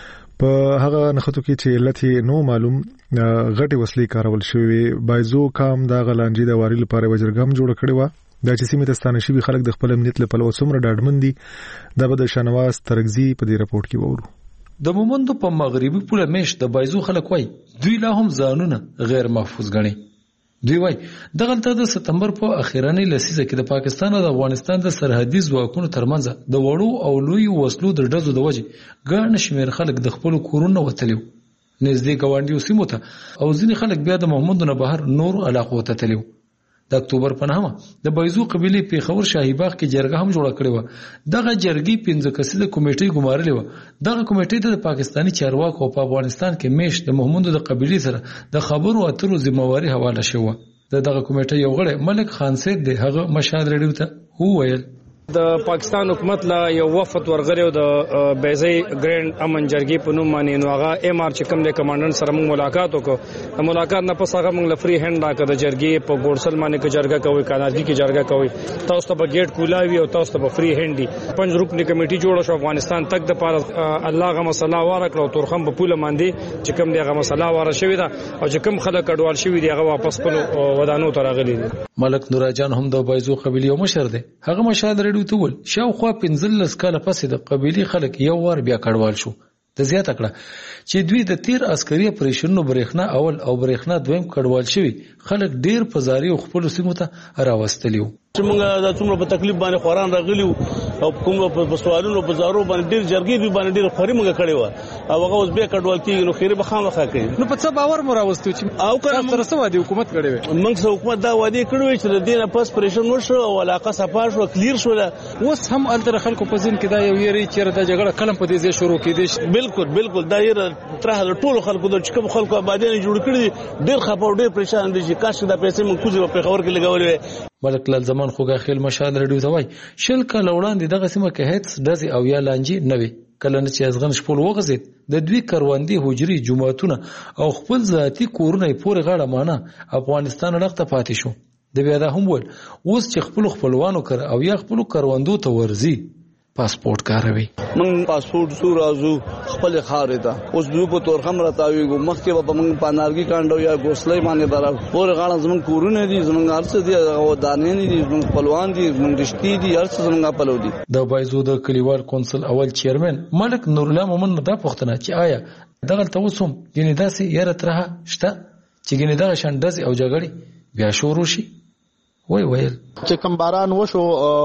په هغه نخښتو کې چې علت نو معلوم غټي وسلې کارول شوی بایزو کام د غلانجې د واري لپاره وجرګم جوړ کړي و د چې سیمه تستانه شوی خلک د خپل امنیت لپاره څومره ډاډمن دي د بد شنواز ترغزي په دې رپورت کې وورو. د مومندو په مغربي پوله میش د بایزو خلک وای دوی لا هم ځانونه غیر محفوظ غني. دوی وای دغه د سپتمبر په اخیرانه لسیزه کې د پاکستان او د افغانستان د سرحدي ځواکونو ترمنځ د وړو او لوی وسلو د ډزو د وجې ګڼ شمیر خلک د خپل کورونو وتلیو نږدې ګاونډیو سیمو ته او ځینې خلک بیا د محمود نه بهر نور علاقو ته تلیو. د اکتوبر په نهمه د بایزو قبيله پیښور شاهي باغ کې جرګه هم جوړه کړې و. دغه جرګې پنځه کسیزه کمیټې ګمارلې و. دغه کمیټې د پاکستاني چارواکو په افغانستان کې میش د محمود د قبيله سره د خبرو اترو ذمہواری حواله شوه. دغه کمیټې یو غړی ملک خان سید د هغه مشهد رډیو ته وویل د پاکستان حکومت لا یو وفد ورغړیو د بیزی ګرینډ امن جرګې په نوم باندې نو هغه ایم آر چې کوم د کمانډنټ سره موږ ملاقات وکړو. د ملاقات نه پس هغه موږ لفري هند راکړه د جرګې په ګورسل باندې کې جرګه کوي کانارګي کې جرګه کوي تاسو ته په ګیټ کولاوي او تاسو ته په فری هندي پنځ رکنی کمیټي جوړه شو افغانستان تک د پاره الله غ مسله ورکړو تورخم په پوله باندې چې کوم دغه مسله ور شوې ده او چې کوم خلک کډوال شوی دی هغه واپس خپل ودانو ته راغلي دي. ملک نوراجان هم د بایزو قبيله یو مشر دی. هغه مشهد رډیو ته ول شاوخوا پنځلس کاله پس د قبيله خلک یو ور بیا کډوال شو. د زیات کړه چې دوی د تیر عسکري اپریشنونو برېښنا اول او برېښنا دویم کډوال شوی خلک ډیر پزاري خپل سیمو ته راوستلیو. چې موږ د څومره په تکلیف باندې خوران راغلیو او کوم په سوالونو په زارو باندې ډیر جرګې به باندې ډیر خوري موږ کړی و او هغه اوس به کډوال کیږي نو خیره به خامخا کوي. نو په څه باور مو راوستو چې او کله سره سوا دی حکومت کړی و موږ سره حکومت دا وعده کړو چې د دینه پس پریشن وشو او علاقه صفا شو کلیر شو. اوس هم التر خلکو په ځین کې دا یو یری چې د جګړه کلم په دې ځای شروع کېدی. بالکل بالکل دا یې تر ټولو خلکو د چکم خلکو آبادی جوړ کړی ډیر خپه ډیر پریشان دي چې کاش دا پیسې موږ کوزي په خبر کې لګولې. ملک لال زمان خوګه خیل مشال رډیو ته وای شل کله وړاندې دغه سیمه کې هیڅ دزي او یا لانجی نه وي. کله نه چې ازغن شپول وغزید د دوی کروندې هجري جماعتونه او خپل ذاتی کورونه پورې غاړه مانه افغانستان لغته پاتې شو. د بیا دا هم ول اوس چې خپل خپلوانو کړ او یا خپل کروندو ته ورزي پاسپورت کاروي. من پاسپورت سو رازو خپل خارې ته اوس دوی په تورخم راتاویږو مخکې به موږ پانارګي کاندو یا ګوسلې باندې برا پورې غاړه زمون کورونه دي زمون ارڅ دي او دانې دي زمون خپلوان دي زمون رښتې دي ارڅ زمون خپلو دي. د بایزو د کلیوال کونسل اول چیرمن ملک نور الله مومن دا پوښتنه چې آیا دغه توسم یني داسې یاره ترها شته چې ګنې دغه شاندز او جګړې بیا شروع شي. وای ویل چې کوم باران وشو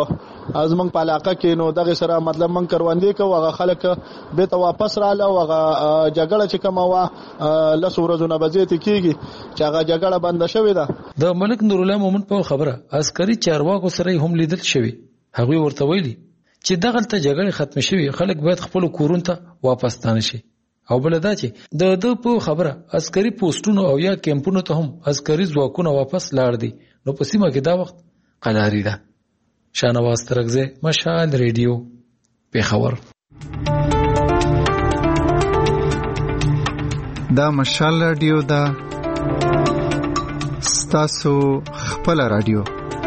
ازمن په علاقه کې نو دغه سره مطلب من کروندې کو هغه خلک به ته واپس رااله او هغه جګړه چې کوم وا لس ورځې بځیت کیږي چې هغه جګړه بند شوې ده. د ملک نور الله مومن په خبره عسکري چارواکو سره هم لیدل شوی. هغه ورته ویلي چې دغه ته جګړه ختم شوی خلک باید خپل کورون ته واپس تان شي. او بل دا چې د د په خبره عسکري پوسټونو او یا کیمپونو ته هم عسکري ځواکونه واپس لاړ دي. نو په سیمه کې دا وخت قلاري ده. شانواز ترغزی، مشال ریډیو، پیښور. دا مشال ریډیو دا ستاسو خپل ریډیو.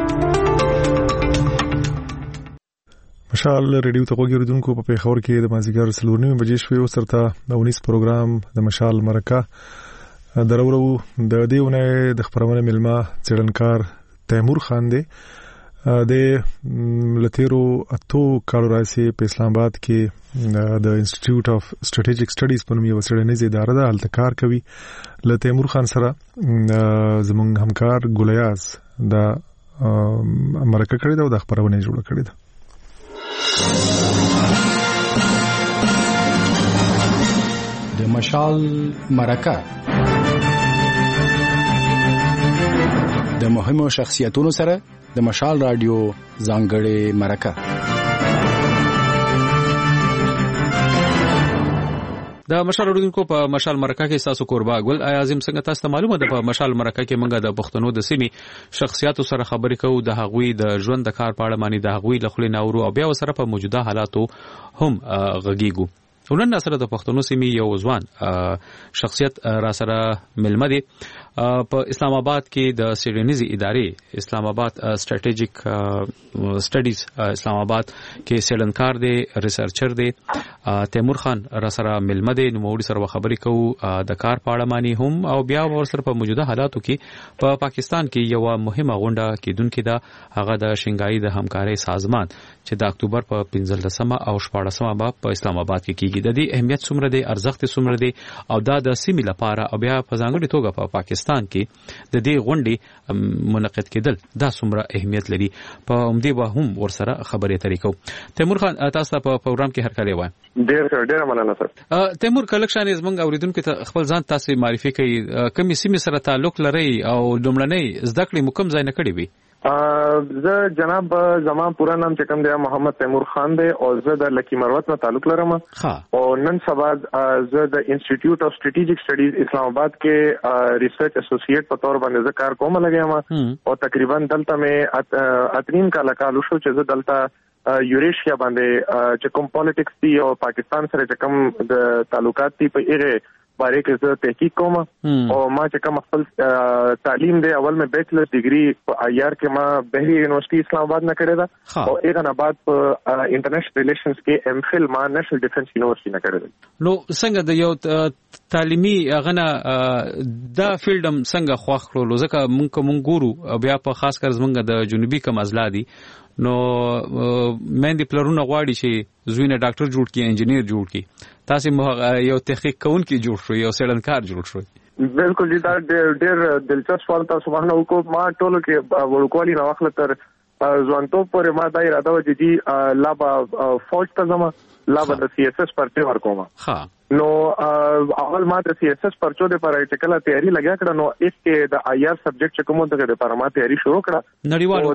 مشال ریډیو ته وګورئ په پیښور کې د مازیګر څلور نیمې بجې شوې او سرته د اونیس پروګرام د مشال مرکه درورو د دیونه د خبرونه ملما څېړنکار تیمور خان دی د لتیرو اتو کالو راځي په اسلام آباد کې د انسټیټیوټ اف سټریټیجیک سټډیز په نوم یو څېړنیزه اداره ده، هلته کار کوي. له تیمور خان سره زموږ همکار ګولیاز دا مرکه کړې ده او د خبرونه جوړه کړې ده. د مشال مرکه د مهمو شخصیتونو سره د مشال رادیو ځانګړې مرکه. د مشال اوریدونکو په مشال مرکه کې تاسو قربا ګل اعظم څنګه تاسو معلومه ده په مشال مرکه کې موږ د پښتنو د سیمې شخصیتو سره خبرې کوو، د هغوی د ژوند د کار په اړه باندې د هغوی له خلې ناورو او بیا سره په موجوده حالاتو هم غږیږو. ونن سره د پښتنو سیمې یو ځوان شخصیت را سره ملمه دي په اسلام آباد کې د سیډنیزي ادارې اسلام آباد سټریټیجیک سټډیز اسلام آباد کې سیلنکار دی، ریسرچر دی. تیمور خان را سره ملمه دی، نو موږ سره خبرې کوو د کار په اړه باندې هم او بیا ور سره په موجوده حالاتو کې په پا پاکستان کې یو مهمه غونډه کېدونکې ده، هغه د شنګای د همکارۍ سازمان چې د اکتوبر په پنځلسمه او شپاړسمه به په اسلام آباد کې کیږي. د دې اهمیت څومره دی، ارزښت څومره دی او دا د سیمې لپاره او بیا په ځانګړي توګه په پاکستان کې د دې غونډې منعقد کېدل دا څومره اهمیت لري، په همدې به هم ورسره خبرې اترې کوو. تیمور خان تاسو په پروګرام کې هرکلی وایم. ډېر ډېر مننه سر. تیمور کلکشن زمونږ اوریدونکو ته خپل ځان تاسو معرفي کوي، کومې سیمې سره تعلق لري او لومړنۍ زده کړې مو کوم ځای نه کړې وي؟ زه جناب زما پورا نام چې کوم دی محمد تیمور خان دی او زه د لکی مروت نه تعلق لرم او نن سبا زه د انسټیټیوټ اف سټریټیجیک سټډیز اسلام آباد کې ریسرچ اسوسییټ په تور باندې زه کار کوم لګیم او تقریبا دلته مې اترین کال کال شو چې زه دلته یوریشیا باندې چې کوم پالیټکس دی او پاکستان سره چې کوم د تعلقات دی په ایغه باره کې زه تحقیق کوم او ما چې کوم خپل تعلیم دی اول مې بیچلر ډیګري په آیار کې ما بهري یونیورسيټي اسلام آباد نه کړې ده او ایغه نه بعد په انټرنیشنل ریلیشنز کې ام فل ما نېشنل ډیفنس یونیورسيټي نه کړې ده. نو څنګه د یو تعلیمي غنه دا فیلډم څنګه خوښ کړو؟ ځکه مونږ کوم ګورو بیا په خاص کر زمونږ د جنوبي کم ازلا دي، نو مېندې پلرونه غواړي چې زوینه ډاکټر جوړ کړي، انجینیر جوړ کړي، تاسو یو تحقیق کوونکی جوړ شو، یو سیلنکار جوړ شو. بالکل جی دا ډېر ډېر دلچسپ سوال تاسو باندې وکړو. ما ټولو کې ورکوالي نو وخت تر ځوانتوب پورې ما دا اراده و چې لا به فوج ته ځم، لا به د سی اس اس پرچې ورکوم. ها نو اول ما د سی اس اس پرچو د پر ارټیکل تیاری لګیا کړه، نو اس کې د آی آر سبجیکټ چې کومه دغه د پر ما تیاری شروع کړه. نړیوالو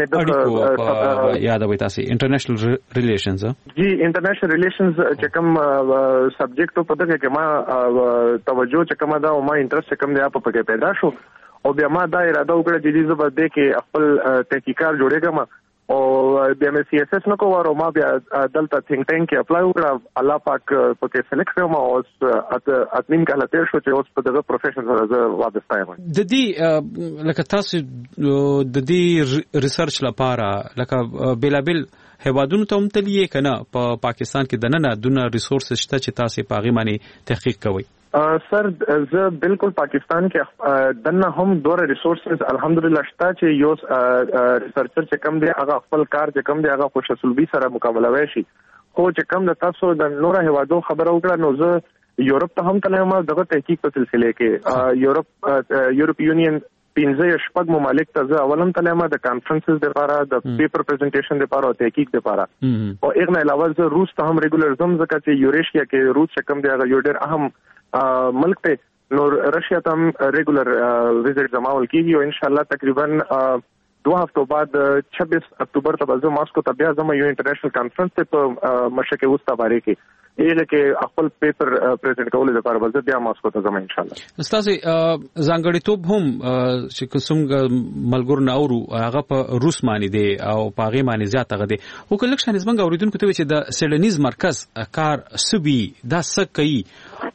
اړیکو یاد وي تاسو انټرنیشنل ریلیشنز جی انټرنیشنل ریلیشنز چې کوم سبجیکټ په دغه کې ما توجه چې کومه دا او ما انټرست کوم دی په پکې پیدا شو او بیا ما دا اراده وکړه چې زه به د کې خپل تحقیقات جوړېږم او بیا مې سی اس اس نو کوو ما بیا دلته ثینک ټینک کې اپلای وکړه، الله پاک پکې سلیکټ کړم او اس اتمین کله تیر شو چې اوس په دغه پروفیشن سره زه وابسته یم. د دې لکه تاسو د دې ریسرچ لپاره لکه بلابل هوادونو ته هم تللی کنه په پاکستان کې دنه دونه ریسورسز شته چې تاسو په غي معنی تحقیق کوئ؟ سر زه بالکل پاکستان کې دنه هم دوه ریسورسز الحمدلله شته چې یو ریسرچر چې کم دی هغه خپل کار چې کم دی هغه خوش اسلوبي سره مقابله وشي، خو چې کم د تاسو د نور هوادو خبره وکړه نو زه یورپ ته هم تلم دغه تحقیق په سلسله کې یورپ یورپ یونین پنځه شپږ ممالک ته زه اولم تلم د کانفرنسز لپاره، د پیپر پریزنټیشن لپاره او تحقیق لپاره او اغه علاوه زه روس ته هم ریګولر زم ځکه چې یوریشیا کې روس چې کم دی هغه یو ډېر اهم ملک ته، نو رشیا ته هم ریګولر وزټ زماول کیږي او ان شاء الله تقریبا دو هفتو بعد چھبیس اکتوبر ته به ماسکو ته بیا زما یو انټرنیشنل کانفرنس ته په مشرق وسطا باره کې ایله کې خپل پیپر پریزنټ کول لپاره به بیا ماسکو ته زما ان شاء الله. استاد ځانګړی توپ هم چې کوم ملګر ناورو هغه په روس معنی دی او په هغه معنی زیات هغه دی او کلکشن زمنګ اوریدونکو ته چې د سیډنیز مرکز کار سبي دا څه کوي او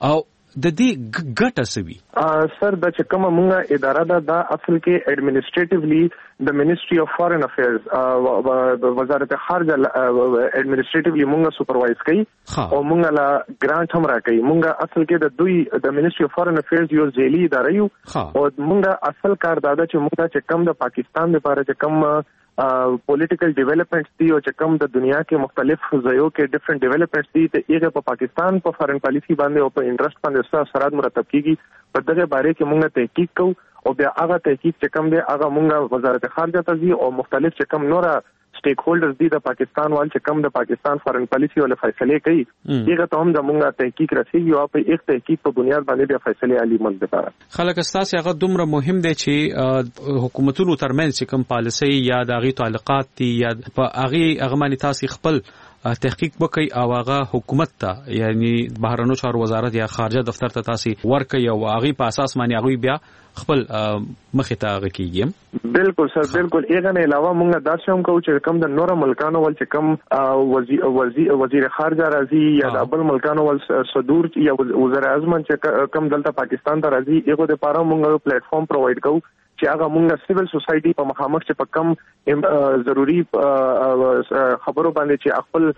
د دې ګټه سوي سر د چکم مونږه اداره دا د اصل کې ایڈمنسټریټیولی د منیسټری اف فارن افیرز وزارت خارجه ایڈمنسټریټیولی مونږه سپروایز کوي او مونږه لا ګرانټ هم راکوي. مونږه اصل کې د دوی د منیسټری اف فارن افیرز یو ځېلي اداره یو او مونږه اصل کار دا چې مونږه چکم د پاکستان لپاره چکم پولیټیکل ډیولپمنټس دي او چې کوم د دنیا کې مختلف ځایو کې ډیفرنٹ ډیولپمنټس دي ته یې په پاکستان په فارن پالیسی باندې او په انټرست باندې څه اثرات مرتب کیږي په دغه باره کې موږ تحقیق کوو او بیا هغه تحقیق چې کوم دی هغه موږ وزارت خارجه ته ځي او مختلف چې کوم نور سټیک هولډرز دي د پاکستان وال چې کوم د پاکستان فارن پالیسی ول فیصله کوي هغه ته هم د موږ تحقیق رسیږي او په یک تحقیق په بنیاد باندې بیا فیصله عالی ملک لپاره خلک اساس هغه دومره مهم دی چې حکومتونو ترمنځ چې کوم پالیسی یا د هغه تعلقات دي یا په هغه هغه باندې تاسو خپل تحقیق وکي او هغه حکومت ته یعنی بهرنیو چارو وزارت یا خارجه دفتر ته تاسو ورکي او هغه په اساس باندې هغه بیا خپل مخه ته هغه کیږي. بالکل سر بالکل ایغه نه علاوه موږ دا شوم کوو چې کوم د نور ملکانو ول چې کوم وزیر وزیر وزیر خارجه راځي یا د بل ملکانو ول صدور یا وزیر اعظم چې کوم دلته پاکستان ته راځي ایغه د پاره موږ پلیټ فارم پرووایډ کوو چې هغه موږ سیول سوسایټي په مخامخ چې په کم ضروری خبرو باندې چې خپل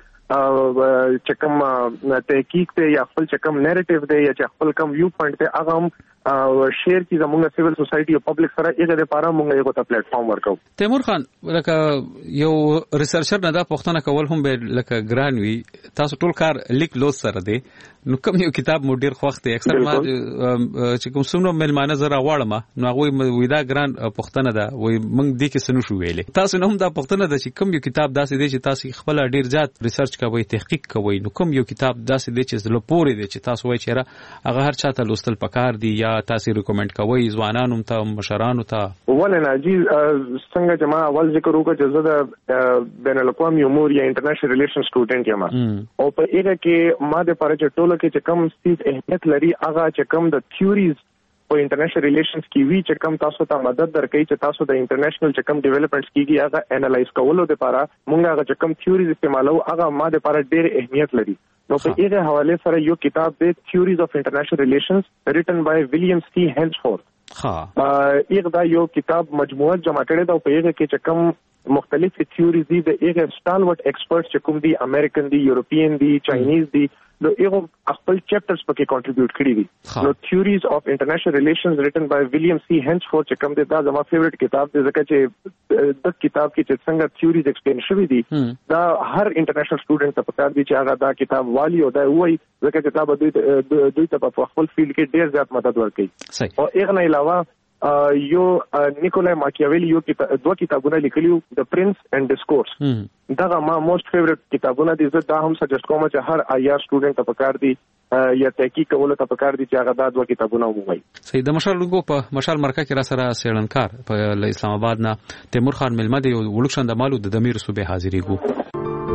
چې کوم تحقیق ته یا خپل چې کوم نیریټیو دی یا چې خپل کوم ویو پوینټ ته هغه هم شیر کی زموږ سیول سوسایټي او پبلک سره یې د لپاره موږ یو ته پلیټ فارم ورکو. تیمور خان لکه یو ریسرچر نه دا پوښتنه کول هم به لکه ګران وي تاسو ټول کار لیک لوس سره دی نو کوم یو کتاب مو ډیر خوښ دی اکثر ما چې کوم څومره ملمانه زره غواړم نو هغه وې دا ګران پوښتنه ده وې موږ دې کې سنو شو ویلې تاسو نو هم دا پوښتنه ده چې کوم یو کتاب داسې دی چې تاسو خپل ډیر زیات ریسرچ کوئ تحقیق کوئ نو کوم یو کتاب داسې دی چې زله پورې دی چې تاسو وایي چې هغه هر چاته لوستل پکار دی یا تاسو ریکمند کوئ ځوانانو ته مشرانو ته ولنه جی څنګه چې ما اول ذکر وکړ چې زه د بین الاقوامي امور یا انټرنیشنل ریلیشن سټوډنټ یم او په هغه کې ما د پاره چې ټولو کې چې کوم څه اهمیت لري هغه چې کوم د تھیوریز په انټرنیشنل ریلیشنز کې وی چې کوم تاسو ته مدد درکړي چې تاسو د انټرنیشنل چې کوم ډیولپمنټس کیږي هغه انالایز کولو لپاره مونږ هغه چې کوم تھیوریز استعمالو هغه ما د لپاره ډېر اهمیت لري. نو په دې حواله سره یو کتاب دی تھیوریز اف انټرنیشنل ریلیشنز ریټن بای ویلیام سی هینسفورث. ها ا دا یو کتاب مجموعه جمع کړی دا په هغه کې چې کوم مختلف تھیوریز دي د هغه سټالورټ ایکسپرټس چې کوم دي امریکن دي یورپین دي چاینیز دي نو یو خپل چپټرز پکې کنټریبیوټ کړی دي. نو تھیوریز اف انټرنیشنل ریلیشنز ریټن بای ویلیام سی هینسفورث چې کوم دی دا زما فیوریټ کتاب دی ځکه چې د کتاب کې چې څنګه تھیوریز ایکسپلین شوی دي دا هر انټرنیشنل سټوډنټ ته پکار دی چې هغه دا کتاب والی او دا وایي ځکه چې دا دوی دوی ته په خپل فیلډ کې ډیر زیات مدد ورکوي. او هغه نه علاوه یو نیکولای ماکیاویلی یو دوه کتابونه لیکلیو د پرنس اینڈ ډسکورس دا ما موست فیوریټ کتابونه دي زه دا هم سجست کوم چې هر آی آر سټوډنټ ته پکار دي یا تحقیق کول ته پکار دي چې هغه دا دوه کتابونه ووایي. سید مشال لوګو په مشال مرکه کې را سره سیړنکار په اسلام آباد نه تیمور خان ملمه دی ولکشن د مالو د دمیر صوبې حاضرېګو.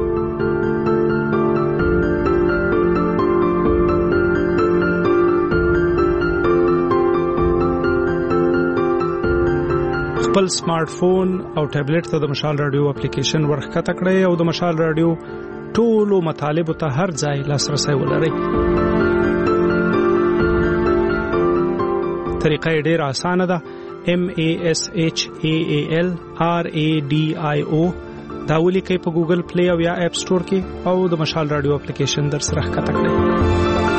خپل سمارټ فون او ټابلیټ ته د مشال رادیو اپلیکیشن ورخکته کړئ او د مشال رادیو ټولو مطالب ته هر ځای لاسرسي ولرئ. طریقه ډېره اسانه ده. M A S H A A L R A D I O دا ولیکئ په ګوګل پلی او یا اپ سٹور کې او د مشال رادیو اپلیکیشن در سره ښکته کړئ.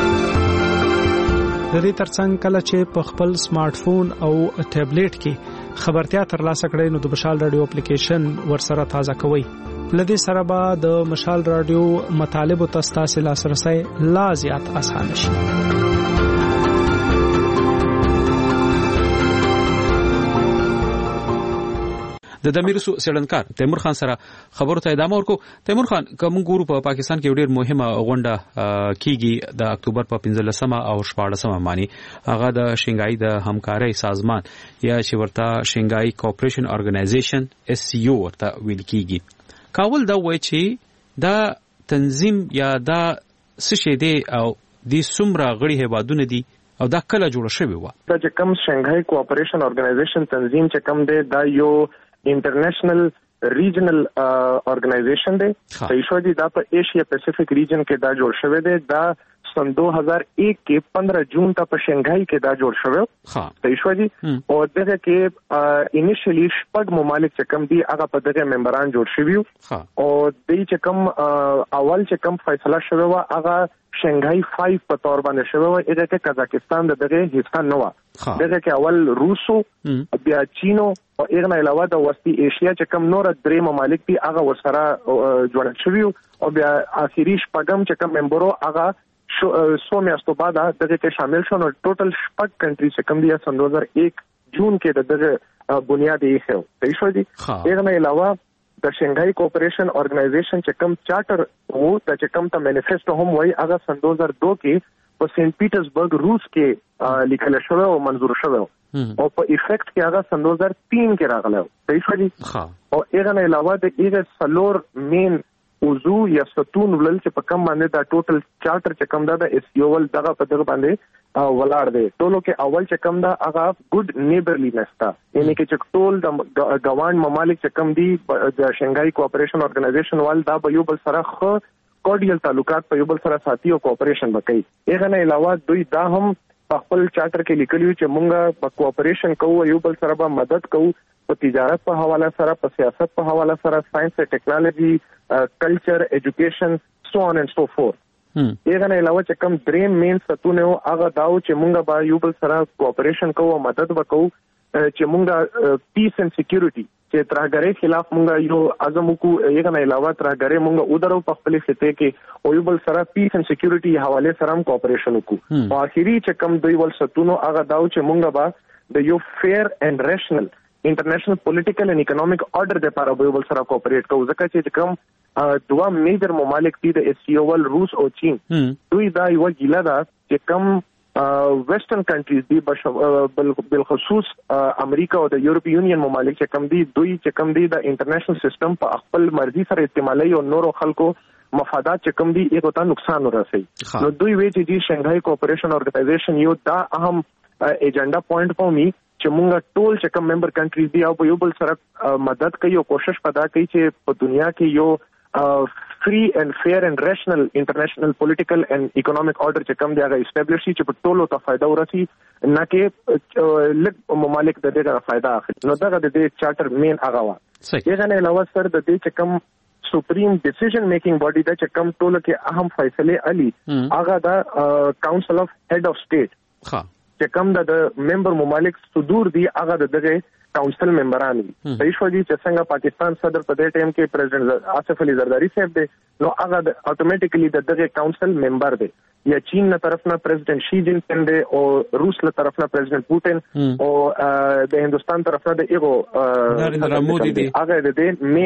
د دې ترڅنګ کله چې په خپل سمارټ فون او ټابلیټ کې خبرتیا ترلاسه کړئ نو د مشال رادیو اپلیکیشن ورسره تازه کوئ. لدې سره به د مشال رادیو مطالب او تاسو لاسرسي لا زیات اسانه شي. د دمیرسو سیړنکار تیمور خان سره خبرو ته ادامه ورکو. تیمور خان کوم ګورو په پاکستان کې ډېر مهمه غونډه کیږي د اکتوبر په پنځلسمه او شپاړسمه باندې هغه د شنګای د همکارۍ سازمان یا چې ورته شنګای کوپریشن ارګنایزیشن اس سی او ورته ویل کیږي. کاول دا وایي چې دا تنظیم یا دا څه شی دی او د څومره غړي هیوادونه دي او دا کله جوړ شوی و. دا چې کوم شنګای کوپریشن ارګنایزیشن تنظیم چې کوم دی دا یو انټرنیشنل ریجنل ارګنایزیشن دی. صحیح شو دي دا په ایشیا پیسفیک ریجن کې دا جوړ شوی دی. دا सन दो हज़ार एक के पंद्रह जून ته په شنګهای کې دا جوړ شوی ها صحیح شو دي او دغه کې انیشلی شپږ ممالک چې کم دي هغه په دغه ممبران جوړ شوی او د چې کم اول چې کم فیصله شوی و هغه شنګهای پنځه په تور باندې شوی و هغه کې قزاقستان دغه حصہ نه و دغه کې اول روسو بیا چینو او هغه نه علاوه د وسطی ایشیا چې کم نور درې ممالک دي هغه ورسره جوړ شوی او بیا اخیری شپږم چې کم ممبرو هغه سو میاشتو بعد دغه کې شامل شون او ټوټل شپږ کنټری چې کم دي سن دو هزار یک جون کې دغه بنیاد یې خو صحیح شو دي هغه نه علاوه د شنګهای کوپریشن ارګنایزیشن چې کم چارټر وو د چې کم ته مینیفیسټو هم وای هغه سن دو هزار دو کې په سینټ پیټرزبرګ روس کې لیکل شوی او منظور شوی او په ایفیکټ کې هغه سن دو هزار تین کې راغلی صحیح شو دي او هغه نه علاوه د هغه سلور مین اوزو یا ستون ولل چې په کم باندې دا ټوټل چارټر چې کم دا د اس یو ول دغه په دغه باندې ولاړ دی ټولو کې اول چې کم دا هغه ګډ نیبرلینس تا یعنی کې چې ټول د ګوان ممالک چې کم دي د شنګهای کوآپریشن ارګنایزیشن وال دا به یو بل سره خو کوډیل تعلقات په یو بل سره ساتي او کوآپریشن وکړي هغه نه علاوه دوی دا هم په خپل چارټر کې لیکلی چې مونږه په کوآپریشن کوو یو بل سره به مدد کوو په تجارت په حواله سره په سیاست په حواله سره ساينس او ټیکنالوژي کلچر ایجوکیشن سو اون اینڈ سو فورث هغه نه علاوه چې کوم درې مین ستونه او هغه داو چې مونږه به یو بل سره کوآپریشن کوو او مدد وکړو چې مونږه پیس اینڈ سکیورټي چې ترهګری خلاف مونږه یو عزم وکړو هغه نه علاوه ترهګری مونږه ودرو په خپل خطه کې او یو بل سره پیس اینڈ سکیورټي حواله سره هم کوآپریشن وکړو او اخیری چې کوم دوی ول ستونه هغه داو چې مونږه به د یو فیر اینڈ ریشنل انټرنیشنل پولیټیکل اینڈ اکونومیک آرډر د لپاره به یو بل سره کوآپریټ کوو ځکه چې کوم دوه میجر ممالک دي د اس یو ول روس او چین دوی دا یو ګیله ده چې کوم ویسټرن کنټریز دي بالخصوص امریکا او د یورپی یونین ممالک چې کوم دي دوی چې کوم دي د انټرنیشنل سیستم په خپل مرزي سره استعمالي او نورو خلکو مفادات چې کوم دي یو ته نقصان ورسي نو دوی وی چې شنګهای کوآپریشن ارګنایزیشن یو دا اهم ایجنډا پوینټ پومي چې مونږ ټول چې کوم ممبر کنټریز دي او په یو بل سره مدد کوي او کوشش پدا کوي چې په دنیا کې یو فری اینڈ فیر اینڈ ریشنل انټرنیشنل پولیټیکل اینڈ اکونومیک آرډر چې کوم دی هغه اسټابلیش شي چې په ټولو ته فائدہ ورسي نه کې لږ ممالک د دې فائدہ اخلي نو دا د دې چارټر مین هغه وا هغه نه علاوه سر د دې چې کوم سپریم ډیسیژن میکینګ باډي دا چې کوم ټولو کې اهم فیصله علي هغه دا کونسل اف هډ اف سټیټ ها چې کوم د ممبر ممالک صدور دي هغه دغه کونسل ممبران دي صحیح شو دي چې څنګه پاکستان صدر په دې ټیم کې پریزیډنټ آصف علي زرداری صاحب دی نو هغه اتوماتیکلی دغه کونسل ممبر دی یا چین نه طرف نه پریزیډنټ شي جین پینګ دی او روس له طرف نه پریزیډنټ پوتین او د هندستان طرف نه د ایغو نریندرا مودي دی هغه د